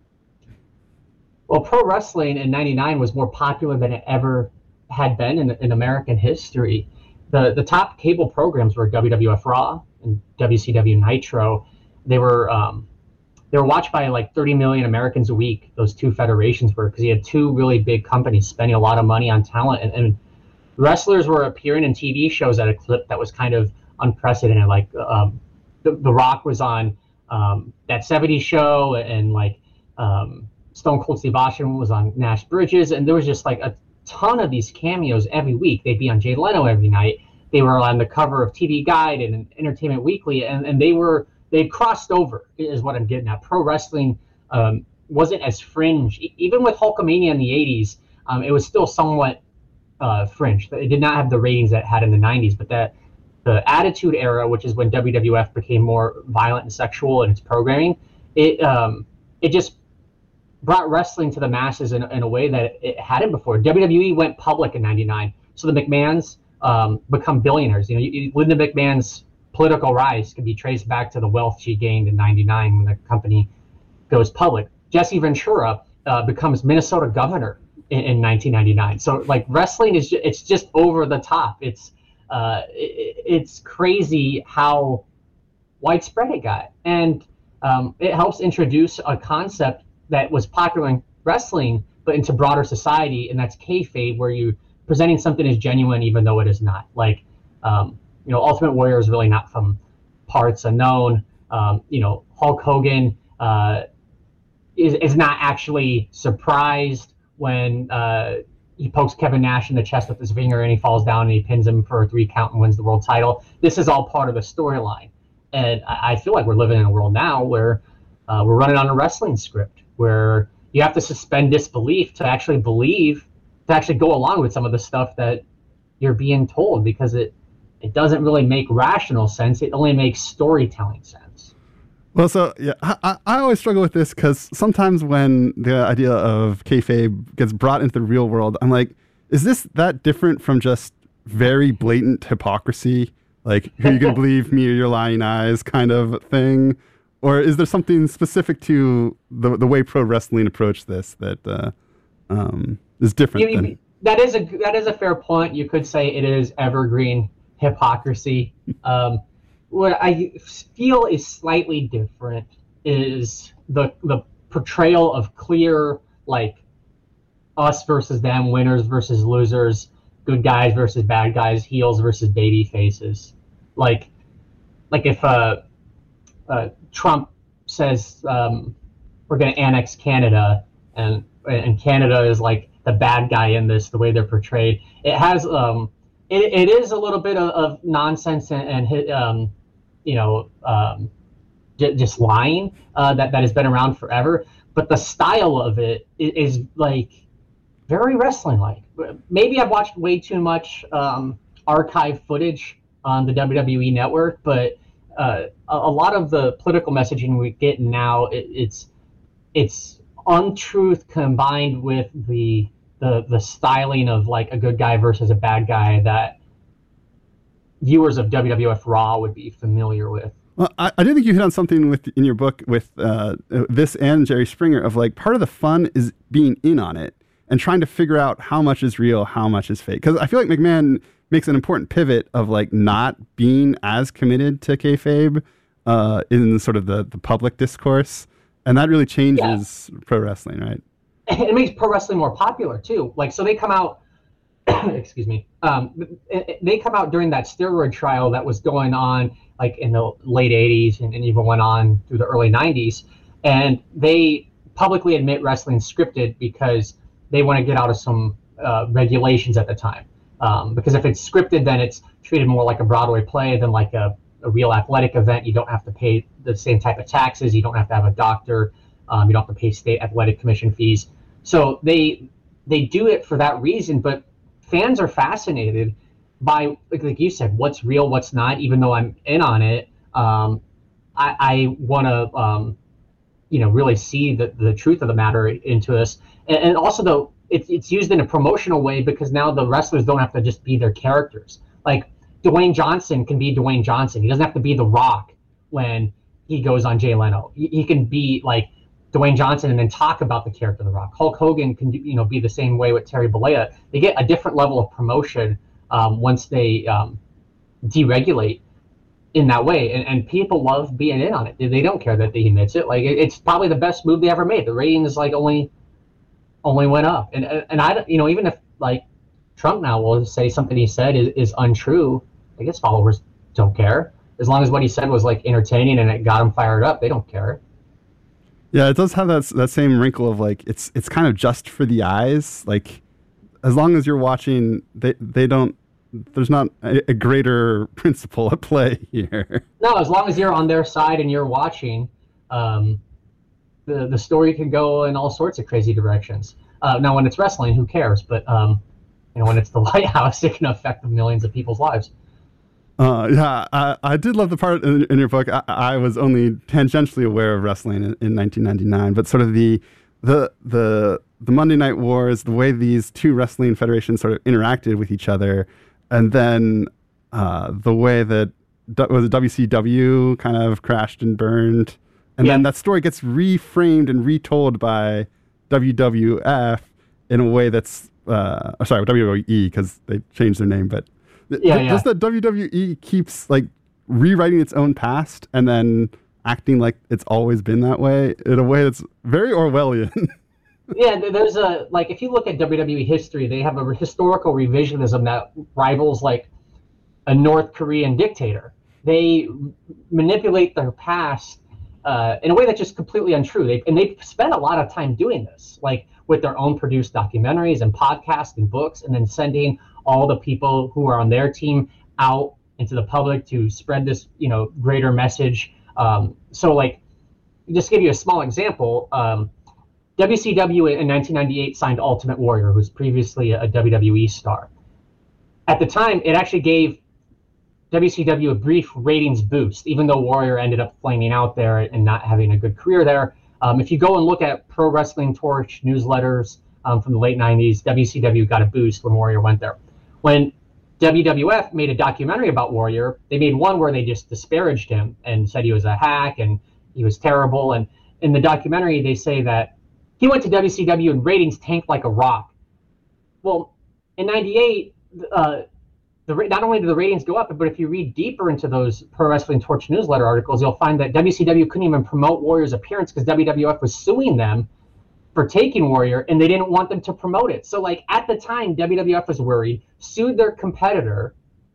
Well, pro wrestling in ninety-nine was more popular than it ever had been in, in American history. The the top cable programs were W W F Raw and W C W Nitro. They were um, they were watched by like thirty million Americans a week. Those two federations were because you had two really big companies spending a lot of money on talent, and, and wrestlers were appearing in T V shows at a clip that was kind of unprecedented. Like um, the, the Rock was on um, that seventies show, and like. Um, Stone Cold Steve Austin was on Nash Bridges, and there was just like a ton of these cameos every week. They'd be on Jay Leno every night. They were on the cover of T V Guide and Entertainment Weekly, and, and they were they'd crossed over, is what I'm getting at. Pro wrestling um, wasn't as fringe. Even with Hulkamania in the eighties, um, it was still somewhat uh, fringe. It did not have the ratings that it had in the nineties, but that the Attitude Era, which is when W W F became more violent and sexual in its programming, it um, it just brought wrestling to the masses in, in a way that it hadn't before. W W E went public in ninety-nine, so the McMahons um, become billionaires. You know, you, Linda McMahon's political rise can be traced back to the wealth she gained in ninety-nine when the company goes public. Jesse Ventura uh, becomes Minnesota governor in, in nineteen ninety-nine. So, like, wrestling is ju- it's just over the top. It's uh, it, it's crazy how widespread it got, and um, it helps introduce a concept that was popular in wrestling, but into broader society, and that's kayfabe, where you presenting something as genuine even though it is not. Like, um, you know, Ultimate Warrior is really not from parts unknown. Um, you know, Hulk Hogan uh, is is not actually surprised when uh, he pokes Kevin Nash in the chest with his finger and he falls down and he pins him for a three count and wins the world title. This is all part of the storyline, and I, I feel like we're living in a world now where uh, we're running on a wrestling script, where you have to suspend disbelief to actually believe, to actually go along with some of the stuff that you're being told, because it, it doesn't really make rational sense. It only makes storytelling sense. Well, so yeah, I, I always struggle with this because sometimes when the idea of kayfabe gets brought into the real world, I'm like, is this that different from just very blatant hypocrisy? Like, who are you going to believe, me or your lying eyes kind of thing? or is there something specific to the the way pro wrestling approached this that uh, um, is different? You, than... That is a that is a fair point. You could say it is evergreen hypocrisy. Um, what I feel is slightly different is the the portrayal of clear, like, us versus them, winners versus losers, good guys versus bad guys, heels versus baby faces. Like, like if uh, uh, Trump says um, we're going to annex Canada, and and Canada is like the bad guy in this, the way they're portrayed. It has um, it, it is a little bit of, of nonsense and, and um, you know, um, j- just lying uh, that that has been around forever. But the style of it is, is like very wrestling-like. Maybe I've watched way too much um, archive footage on the W W E network, but uh, a, a lot of the political messaging we get now, it, it's it's untruth combined with the the the styling of like a good guy versus a bad guy that viewers of W W F Raw would be familiar with. Well, I, I do think you hit on something with in your book with uh, this and Jerry Springer of like part of the fun is being in on it and trying to figure out how much is real, how much is fake. Because I feel like McMahon makes an important pivot of like not being as committed to kayfabe uh, in sort of the, the public discourse. And that really changes yeah. pro wrestling, right? It makes pro wrestling more popular too. Like, so they come out, excuse me, um, they come out during that steroid trial that was going on like in the late eighties and, and even went on through the early nineties. And they publicly admit wrestling scripted because they want to get out of some uh, regulations at the time. Um, because if it's scripted, then it's treated more like a Broadway play than like a, a real athletic event. You don't have to pay the same type of taxes. You don't have to have a doctor. Um, you don't have to pay state athletic commission fees. So they they do it for that reason. But fans are fascinated by, like, like you said, what's real, what's not. Even though I'm in on it, um, I, I want to um, you know really see the, the truth of the matter into this. And, and also, though, it's it's used in a promotional way because now the wrestlers don't have to just be their characters. Like Dwayne Johnson can be Dwayne Johnson. He doesn't have to be The Rock when he goes on Jay Leno. He, he can be like Dwayne Johnson and then talk about the character of The Rock. Hulk Hogan can you know be the same way with Terry Bollea. They get a different level of promotion um, once they um, deregulate in that way, and, and people love being in on it. They don't care that he admits it. Like it, it's probably the best move they ever made. The ratings like only only went up, and and I you know even if like Trump now will say something he said is, is untrue, I guess followers don't care as long as what he said was like entertaining and it got him fired up. They don't care. Yeah, it does have that that same wrinkle of like it's it's kind of just for the eyes. Like as long as you're watching, they they don't. There's not a, a greater principle at play here. No, as long as you're on their side and you're watching, um, the the story can go in all sorts of crazy directions. Uh, now, when it's wrestling, who cares? But um, you know, when it's the White House, it can affect the millions of people's lives. Uh, yeah, I, I did love the part in, in your book. I, I was only tangentially aware of wrestling in, in nineteen ninety-nine, but sort of the the the the Monday Night Wars, the way these two wrestling federations sort of interacted with each other, and then uh, the way that was it W C W kind of crashed and burned, and yeah. then that story gets reframed and retold by W W F in a way that's uh, sorry W W E because they changed their name, but. Yeah, yeah. Just that W W E keeps like rewriting its own past and then acting like it's always been that way in a way that's very Orwellian. Yeah, there's a like if you look at W W E history, they have a historical revisionism that rivals like a North Korean dictator. They manipulate their past uh, in a way that's just completely untrue. They and they spend a lot of time doing this, like with their own produced documentaries and podcasts and books, and then sending all the people who are on their team out into the public to spread this, you know, greater message. Um, so, like, just to give you a small example, um, W C W in nineteen ninety-eight signed Ultimate Warrior, who was previously a W W E star. At the time, it actually gave W C W a brief ratings boost, even though Warrior ended up flaming out there and not having a good career there. Um, if you go and look at Pro Wrestling Torch newsletters um, from the late nineties, W C W got a boost when Warrior went there. When W W F made a documentary about Warrior, they made one where they just disparaged him and said he was a hack and he was terrible. And in the documentary, they say that he went to W C W and ratings tanked like a rock. Well, in ninety-eight, uh, the not only did the ratings go up, but if you read deeper into those Pro Wrestling Torch newsletter articles, you'll find that W C W couldn't even promote Warrior's appearance because W W F was suing them for taking Warrior, and they didn't want them to promote it. So, like, at the time, W W F was worried, sued their competitor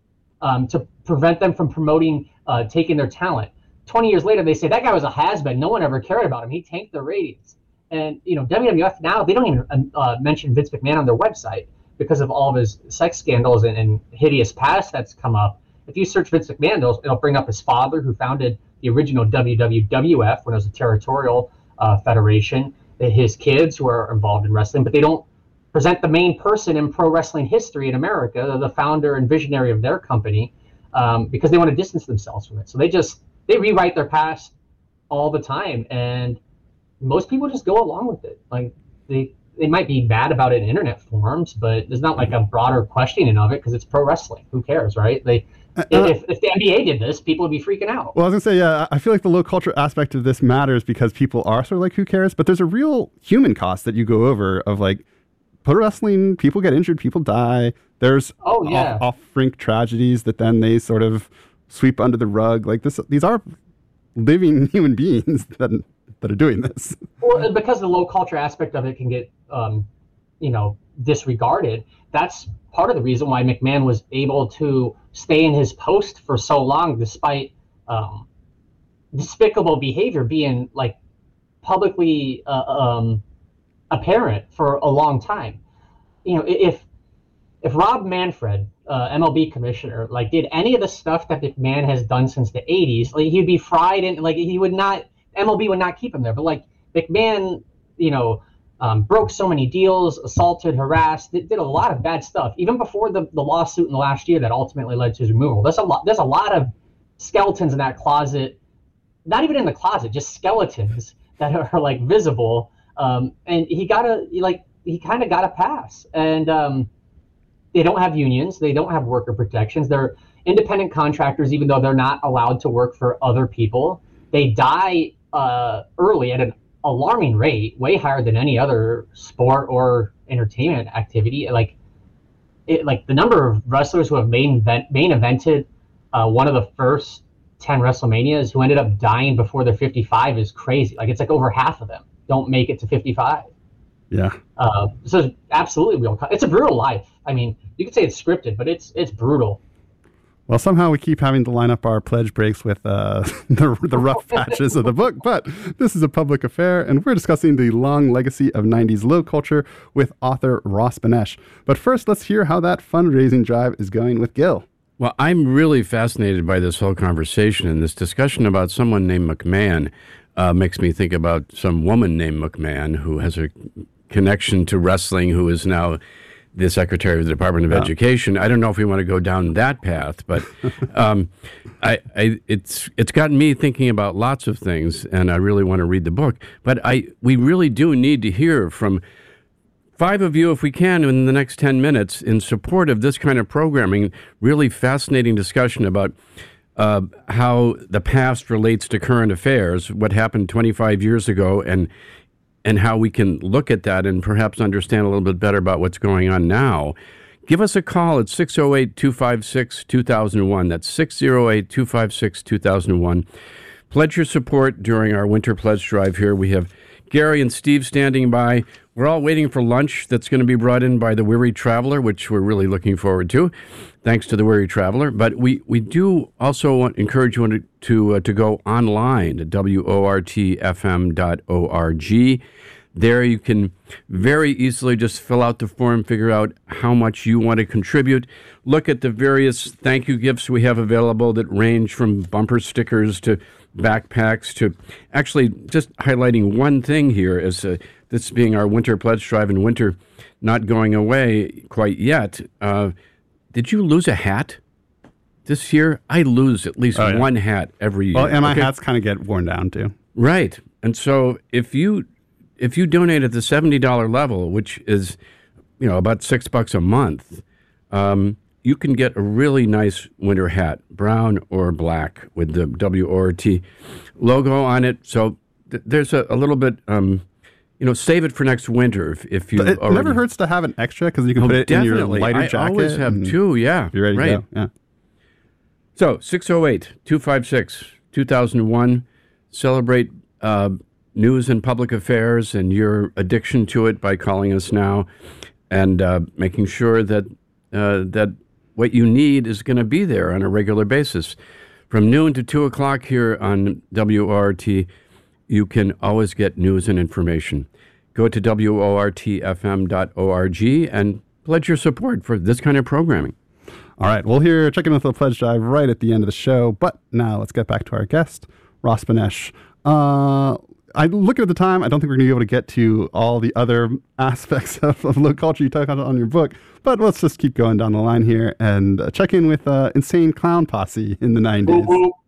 um, to prevent them from promoting, uh, taking their talent. twenty years later, they say, that guy was a has-been. No one ever cared about him. He tanked their ratings. And, you know, W W F now, they don't even uh, mention Vince McMahon on their website because of all of his sex scandals and, and hideous past that's come up. If you search Vince McMahon, it'll, it'll bring up his father, who founded the original W W F when it was a territorial uh, federation, his kids who are involved in wrestling, but they don't present the main person in pro wrestling history in America, the founder and visionary of their company, um, because they want to distance themselves from it. So they just, they rewrite their past all the time, and most people just go along with it. Like, they they might be bad about it in internet forums, but there's not like a broader questioning of it because it's pro wrestling. Who cares, right? They uh, if, if the N B A did this, people would be freaking out. Well, I was gonna say, yeah, I feel like the low culture aspect of this matters because people are sort of like, who cares? But there's a real human cost that you go over of like, pro wrestling, people get injured, people die. There's oh, yeah. off, off-rink tragedies that then they sort of sweep under the rug. Like this, these are living human beings that that are doing this. Well, because the low culture aspect of it can get, um, you know, disregarded. That's part of the reason why McMahon was able to stay in his post for so long, despite um, despicable behavior being like publicly uh, um, apparent for a long time. You know, if if Rob Manfred, uh, M L B commissioner, like did any of the stuff that McMahon has done since the eighties, like he'd be fried and like he would not. M L B would not keep him there. But like McMahon, you know, um, broke so many deals, assaulted, harassed, did, did a lot of bad stuff, even before the, the lawsuit in the last year that ultimately led to his removal. There's a lot, there's a lot of skeletons in that closet, not even in the closet, just skeletons that are, are like visible. Um, and he got a, like, he kind of got a pass. And um, they don't have unions. They don't have worker protections. They're independent contractors, even though they're not allowed to work for other people. They die uh, early at an alarming rate, way higher than any other sport or entertainment activity. Like, it, like the number of wrestlers who have main event, main evented uh, one of the first ten WrestleManias who ended up dying before they're fifty-five is crazy. Like, it's like over half of them don't make it to fifty-five. Yeah. Uh, so it's absolutely real. It's a brutal life. I mean, you could say it's scripted, but it's it's brutal. Well, somehow we keep having to line up our pledge breaks with uh, the, the rough patches of the book, but this is a public affair, and we're discussing the long legacy of nineties low culture with author Ross Benesch. But first, let's hear how that fundraising drive is going with Gil. Well, I'm really fascinated by this whole conversation, and this discussion about someone named McMahon uh, makes me think about some woman named McMahon who has a connection to wrestling, who is now the Secretary of the Department of oh. Education. I don't know if we want to go down that path, but um, I, I, it's it's gotten me thinking about lots of things, and I really want to read the book. But I we really do need to hear from five of you, if we can, in the next ten minutes, in support of this kind of programming. Really fascinating discussion about uh, how the past relates to current affairs, what happened twenty-five years ago, and and how we can look at that and perhaps understand a little bit better about what's going on now. Give us a call at six oh eight, two five six, two thousand one. That's six oh eight, two five six, two thousand one. Pledge your support during our winter pledge drive here. We have Gary and Steve standing by. We're all waiting for lunch that's going to be brought in by the Weary Traveler, which we're really looking forward to, thanks to the Weary Traveler. But we, we do also want, encourage you to to, uh, to go online at W O R T F M dot org. There you can very easily just fill out the form, figure out how much you want to contribute, look at the various thank you gifts we have available that range from bumper stickers to backpacks to actually just highlighting one thing here as uh, this being our winter pledge drive and winter not going away quite yet. Uh, did you lose a hat this year? I lose at least oh, yeah. one hat every year. Well, and my okay. hats kind of get worn down too. Right. And so if you if you donate at the seventy dollars level, which is, you know, about six bucks a month, um, you can get a really nice winter hat, brown or black, with the W O R T logo on it. So th- there's a, a little bit, um, you know, save it for next winter if, if you. It already... never hurts to have an extra because you can oh, put it definitely. in your lighter I jacket. always have two. Yeah, you're ready right. to go. Yeah. So six oh eight, two five six, two thousand one, celebrate uh, news and public affairs and your addiction to it by calling us now and uh, making sure that uh, that what you need is going to be there on a regular basis. From noon to two o'clock here on W O R T, you can always get news and information. Go to W O R T F M dot org and pledge your support for this kind of programming. All right, we'll hear check in with the pledge drive right at the end of the show. But now let's get back to our guest, Ross Benesch. Uh, I looking at the time, I don't think we're going to be able to get to all the other aspects of, of low culture you talk about on your book. But let's just keep going down the line here and uh, check in with uh, Insane Clown Posse in the nineties.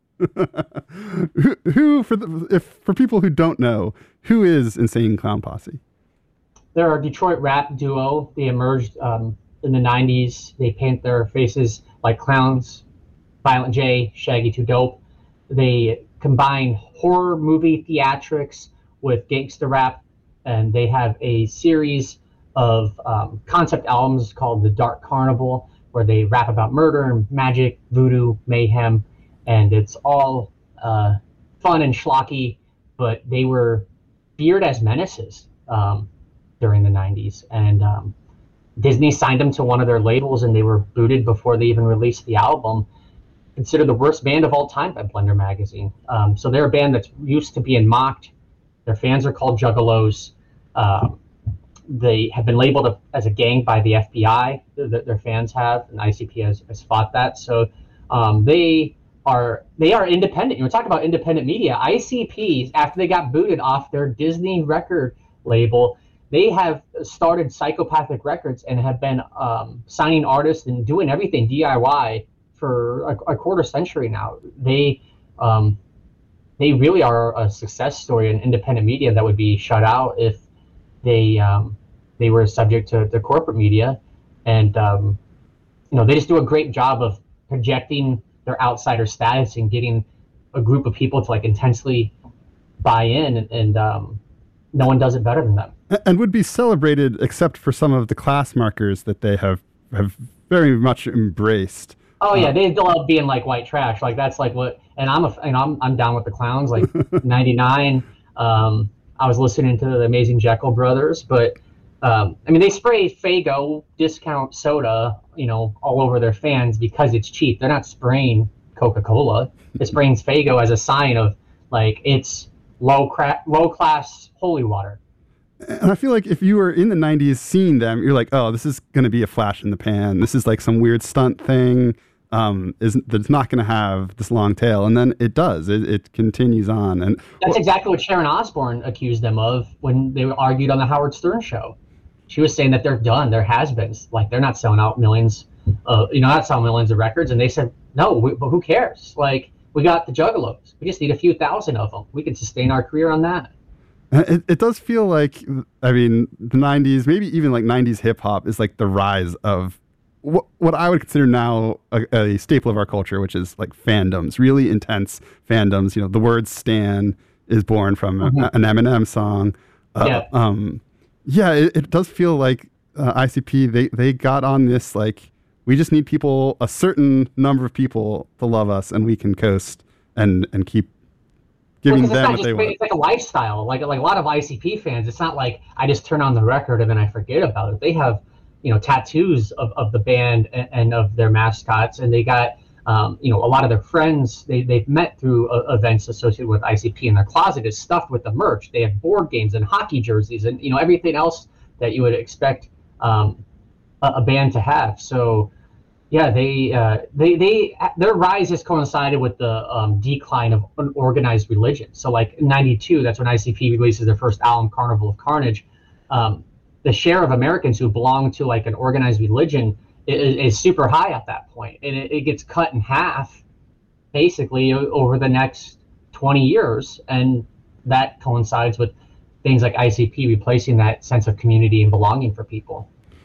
who, who for the, if for people who don't know, who is Insane Clown Posse? They're a Detroit rap duo. They emerged um, in the nineties. They paint their faces like clowns. Violent J, Shaggy Two Dope. They combine horror movie theatrics with gangster rap, and they have a series of um, concept albums called The Dark Carnival, where they rap about murder and magic, voodoo, mayhem, and it's all uh, fun and schlocky, but they were feared as menaces um, during the nineties, and um, Disney signed them to one of their labels, and they were booted before they even released the album. Considered the worst band of all time by Blender Magazine. Um, so they're a band that's used to being mocked. Their fans are called Juggalos. Um, they have been labeled as a gang by the F B I, that their fans have, and I C P has, has fought that. So um, they are they are independent. You know, talk about independent media. I C P, after they got booted off their Disney record label, they have started Psychopathic Records and have been um, signing artists and doing everything D I Y for a, a quarter century now. They um, they really are a success story in independent media that would be shut out if they um, they were subject to the corporate media. And um, you know, they just do a great job of projecting their outsider status and getting a group of people to like intensely buy in, and, and um, no one does it better than them. And would be celebrated except for some of the class markers that they have have very much embraced. Oh yeah, they love being like white trash. Like that's like what, and I'm a, and I'm I'm down with the clowns. Like ninety-nine, um, I was listening to the Amazing Jekyll Brothers, but um, I mean they spray Faygo discount soda, you know, all over their fans because it's cheap. They're not spraying Coca-Cola. They're spraying Faygo as a sign of like it's low cra- low class holy water. And I feel like if you were in the nineties seeing them, you're like, oh, this is going to be a flash in the pan. This is like some weird stunt thing um, isn't, that's not going to have this long tail. And then it does. It, it continues on. And that's exactly what Sharon Osbourne accused them of when they argued on the Howard Stern show. She was saying that they're done. They're has-beens. Like, they're not selling out millions, uh, you know, not selling millions of records. And they said, no, we, but who cares? Like, we got the Juggalos. We just need a few thousand of them. We can sustain our career on that. It, it does feel like, I mean, the nineties, maybe even like nineties hip hop is like the rise of what, what I would consider now a, a staple of our culture, which is like fandoms, really intense fandoms. You know, the word Stan is born from mm-hmm. a, an Eminem song. Uh, yeah. Um, yeah, it, it does feel like uh, I C P, they, they got on this, like, we just need people, a certain number of people to love us, and we can coast and, and keep giving well, them what just, they want. It's like a lifestyle. Like like a lot of I C P fans, it's not like I just turn on the record and then I forget about it. They have, you know, tattoos of, of the band and, and of their mascots, and they got, um, you know, a lot of their friends they they've met through uh, events associated with I C P, and their closet is stuffed with the merch. They have board games and hockey jerseys and you know everything else that you would expect um, a, a band to have. So. Yeah, they, uh, they, they, their rise has coincided with the um, decline of unorganized religion. So, like in ninety-two, that's when I C P releases their first album, Carnival of Carnage. Um, the share of Americans who belong to like an organized religion is, is super high at that point, and it, it gets cut in half, basically over the next twenty years, and that coincides with things like I C P replacing that sense of community and belonging for people.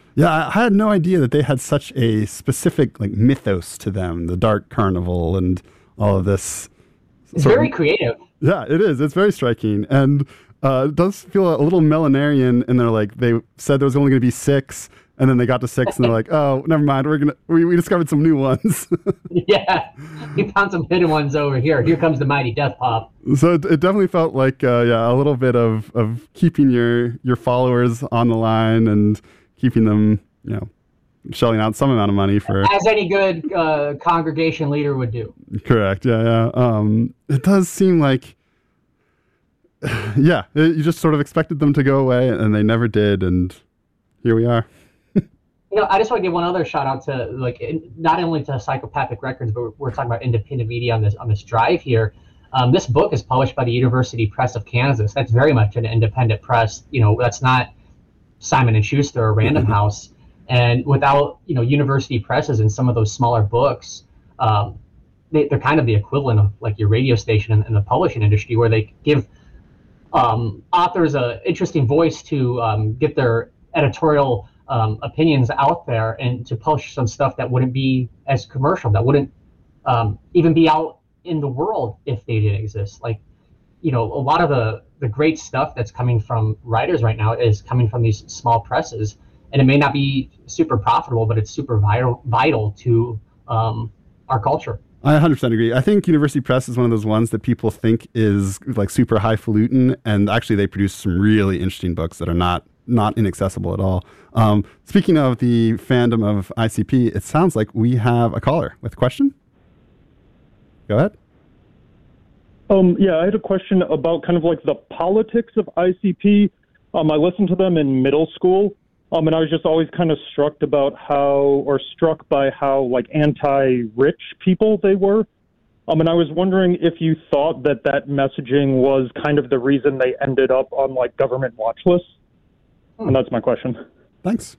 Yeah, I had no idea that they had such a specific like mythos to them, the Dark Carnival and all of this. It's very of, creative. Yeah, it is. It's very striking. And uh, it does feel a little millenarian, and they're like, they said there was only going to be six, and then they got to six, and they're like, oh, never mind, we're gonna we, we discovered some new ones. Yeah, we found some hidden ones over here. Here comes the mighty Death Pop. So it, it definitely felt like, uh, yeah, a little bit of, of keeping your, your followers on the line and keeping them, you know, shelling out some amount of money for... As any good uh, congregation leader would do. Correct, yeah, yeah. Um, it does seem like, yeah, it, you just sort of expected them to go away, and they never did, and here we are. You know, I just want to give one other shout out to, like, not only to Psychopathic Records, but we're, we're talking about independent media on this on this drive here. Um, this book is published by the University Press of Kansas. That's very much an independent press. You know, that's not Simon and Schuster or Random House. And without, you know, university presses and some of those smaller books, um, they, they're kind of the equivalent of like your radio station in, in the publishing industry, where they give um, authors an interesting voice to um, get their editorial Um, opinions out there and to publish some stuff that wouldn't be as commercial, that wouldn't um, even be out in the world if they didn't exist. Like, you know, a lot of the, the great stuff that's coming from writers right now is coming from these small presses, and it may not be super profitable, but it's super vital, vital to um, our culture. I one hundred percent agree. I think University Press is one of those ones that people think is like super highfalutin, and actually they produce some really interesting books that are not not inaccessible at all. Um, speaking of the fandom of I C P, it sounds like we have a caller with a question. Go ahead. Um, yeah, I had a question about kind of like the politics of I C P. Um, I listened to them in middle school, um, and I was just always kind of struck about how, or struck by how like anti-rich people they were. Um, and I was wondering if you thought that that messaging was kind of the reason they ended up on like government watch lists. And that's my question. Thanks.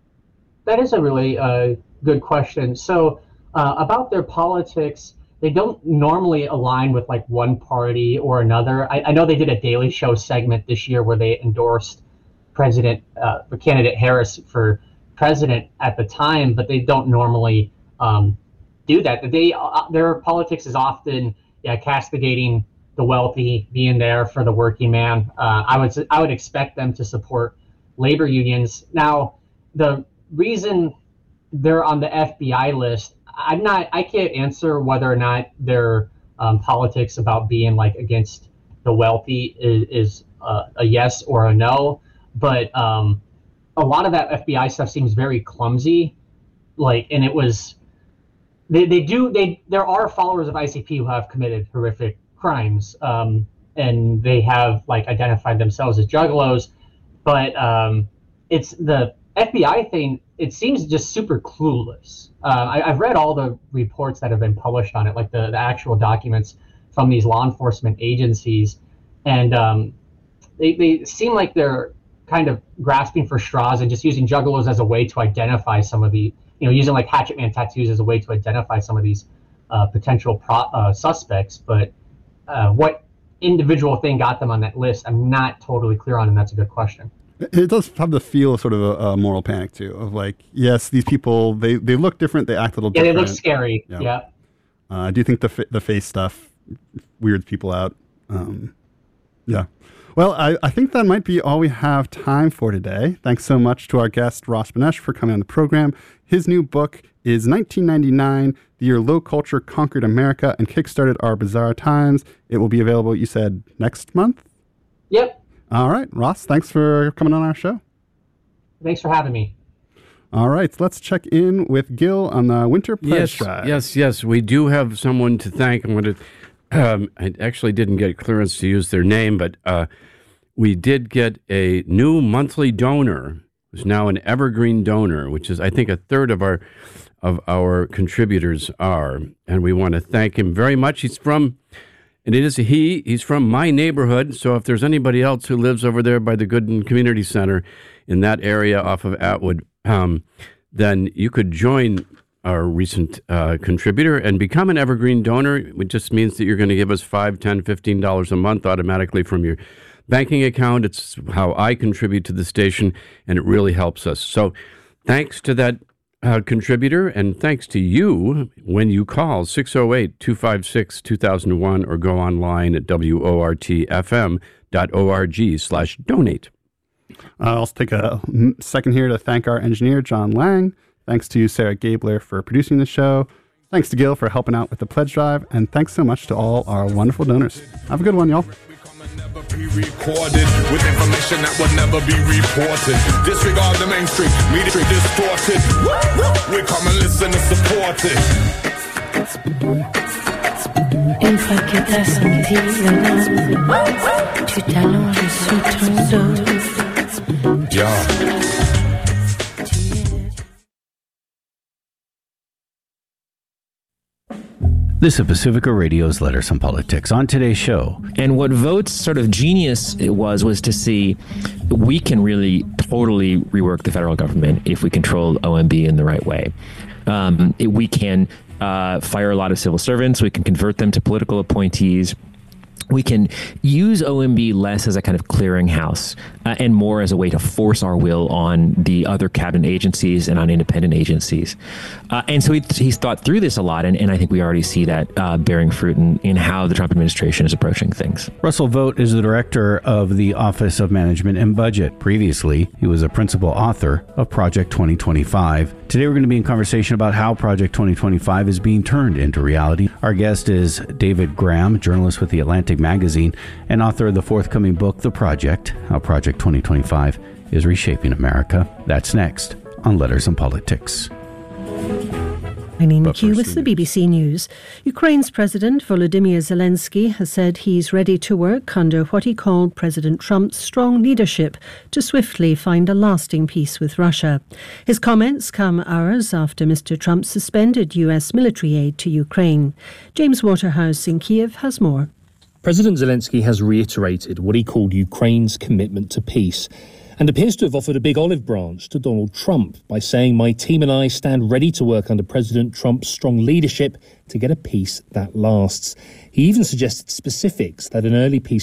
That is a really uh, good question. So uh, about their politics, they don't normally align with like one party or another. I, I know they did a Daily Show segment this year where they endorsed President, uh, candidate Harris for president at the time, but they don't normally um, do that. They uh, their politics is often yeah, castigating the wealthy, being there for the working man. Uh, I would I would expect them to support labor unions. Now, the reason they're on the F B I list, I'm not, I can't answer whether or not their um, politics about being like against the wealthy is, is uh, a yes or a no. But um, a lot of that F B I stuff seems very clumsy. Like, and it was, they, they do, they, there are followers of I C P who have committed horrific crimes. Um, and they have like identified themselves as juggalos. But um, it's the F B I thing, it seems just super clueless. Uh, I, I've read all the reports that have been published on it, like the, the actual documents from these law enforcement agencies. And um, they, they seem like they're kind of grasping for straws and just using juggalos as a way to identify some of the, you know, using like Hatchet Man tattoos as a way to identify some of these uh, potential pro, uh, suspects. But uh, what individual thing got them on that list, I'm not totally clear on, and that's a good question. It does have the feel of sort of a, a moral panic too, of like, yes, these people, they, they look different, they act a little yeah, different. Yeah, they look scary, yeah. yeah. Uh, I do think the fa- the face stuff weirds people out. Um, yeah. Well, I, I think that might be all we have time for today. Thanks so much to our guest, Ross Benesch, for coming on the program. His new book is nineteen ninety-nine, The Year Low Culture Conquered America and Kickstarted Our Bizarre Times. It will be available, you said, next month? Yep. All right. Ross, thanks for coming on our show. Thanks for having me. All right. Let's check in with Gil on the Winter Pledge yes, Drive. Yes, yes. We do have someone to thank. I'm going to, um, I actually didn't get clearance to use their name, but uh, we did get a new monthly donor who's now an evergreen donor, which is, I think, a third of our of our contributors are. And we want to thank him very much. He's from... And it is a he. He's from my neighborhood. So if there's anybody else who lives over there by the Gooden Community Center in that area off of Atwood, um, then you could join our recent uh, contributor and become an evergreen donor. It just means that you're going to give us five, ten, fifteen dollars a month automatically from your banking account. It's how I contribute to the station, and it really helps us. So Thanks to that uh, contributor, and thanks to you when you call six oh eight, two five six, two thousand one or go online at wortfm dot org slash donate. Uh, I'll take a second here to thank our engineer, John Lang. Thanks to Sarah Gabler for producing the show. Thanks to Gil for helping out with the pledge drive. And thanks so much to all our wonderful donors. Have a good one, y'all. Be recorded with information that will never be reported. Disregard the mainstream, media distorted. We come and listen and support it. Une fois que t'as senti le nom, tu t'allonges sur ton dos. Yeah. This is Pacifica Radio's Letters on Politics. On today's show. And what Vote's sort of genius it was, was to see we can really totally rework the federal government if we control O M B in the right way. Um, it, we can uh, fire a lot of civil servants. We can convert them to political appointees. We can use O M B less as a kind of clearinghouse uh, and more as a way to force our will on the other cabinet agencies and on independent agencies. Uh, and so he, he's thought through this a lot, and, and I think we already see that uh, bearing fruit in, in how the Trump administration is approaching things. Russell Vote is the director of the Office of Management and Budget. Previously, he was a principal author of Project twenty twenty-five. Today, we're going to be in conversation about how Project twenty twenty-five is being turned into reality. Our guest is David Graham, journalist with The Atlantic Magazine and author of the forthcoming book, The Project, How Project twenty twenty-five is Reshaping America. That's next on Letters on Politics. Eileen McHugh with the B B C News. Ukraine's President Volodymyr Zelensky has said he's ready to work under what he called President Trump's strong leadership to swiftly find a lasting peace with Russia. His comments come hours after Mister Trump suspended U S military aid to Ukraine. James Waterhouse in Kiev has more. President Zelensky has reiterated what he called Ukraine's commitment to peace and appears to have offered a big olive branch to Donald Trump by saying, "My team and I stand ready to work under President Trump's strong leadership to get a peace that lasts." He even suggested specifics that an early peace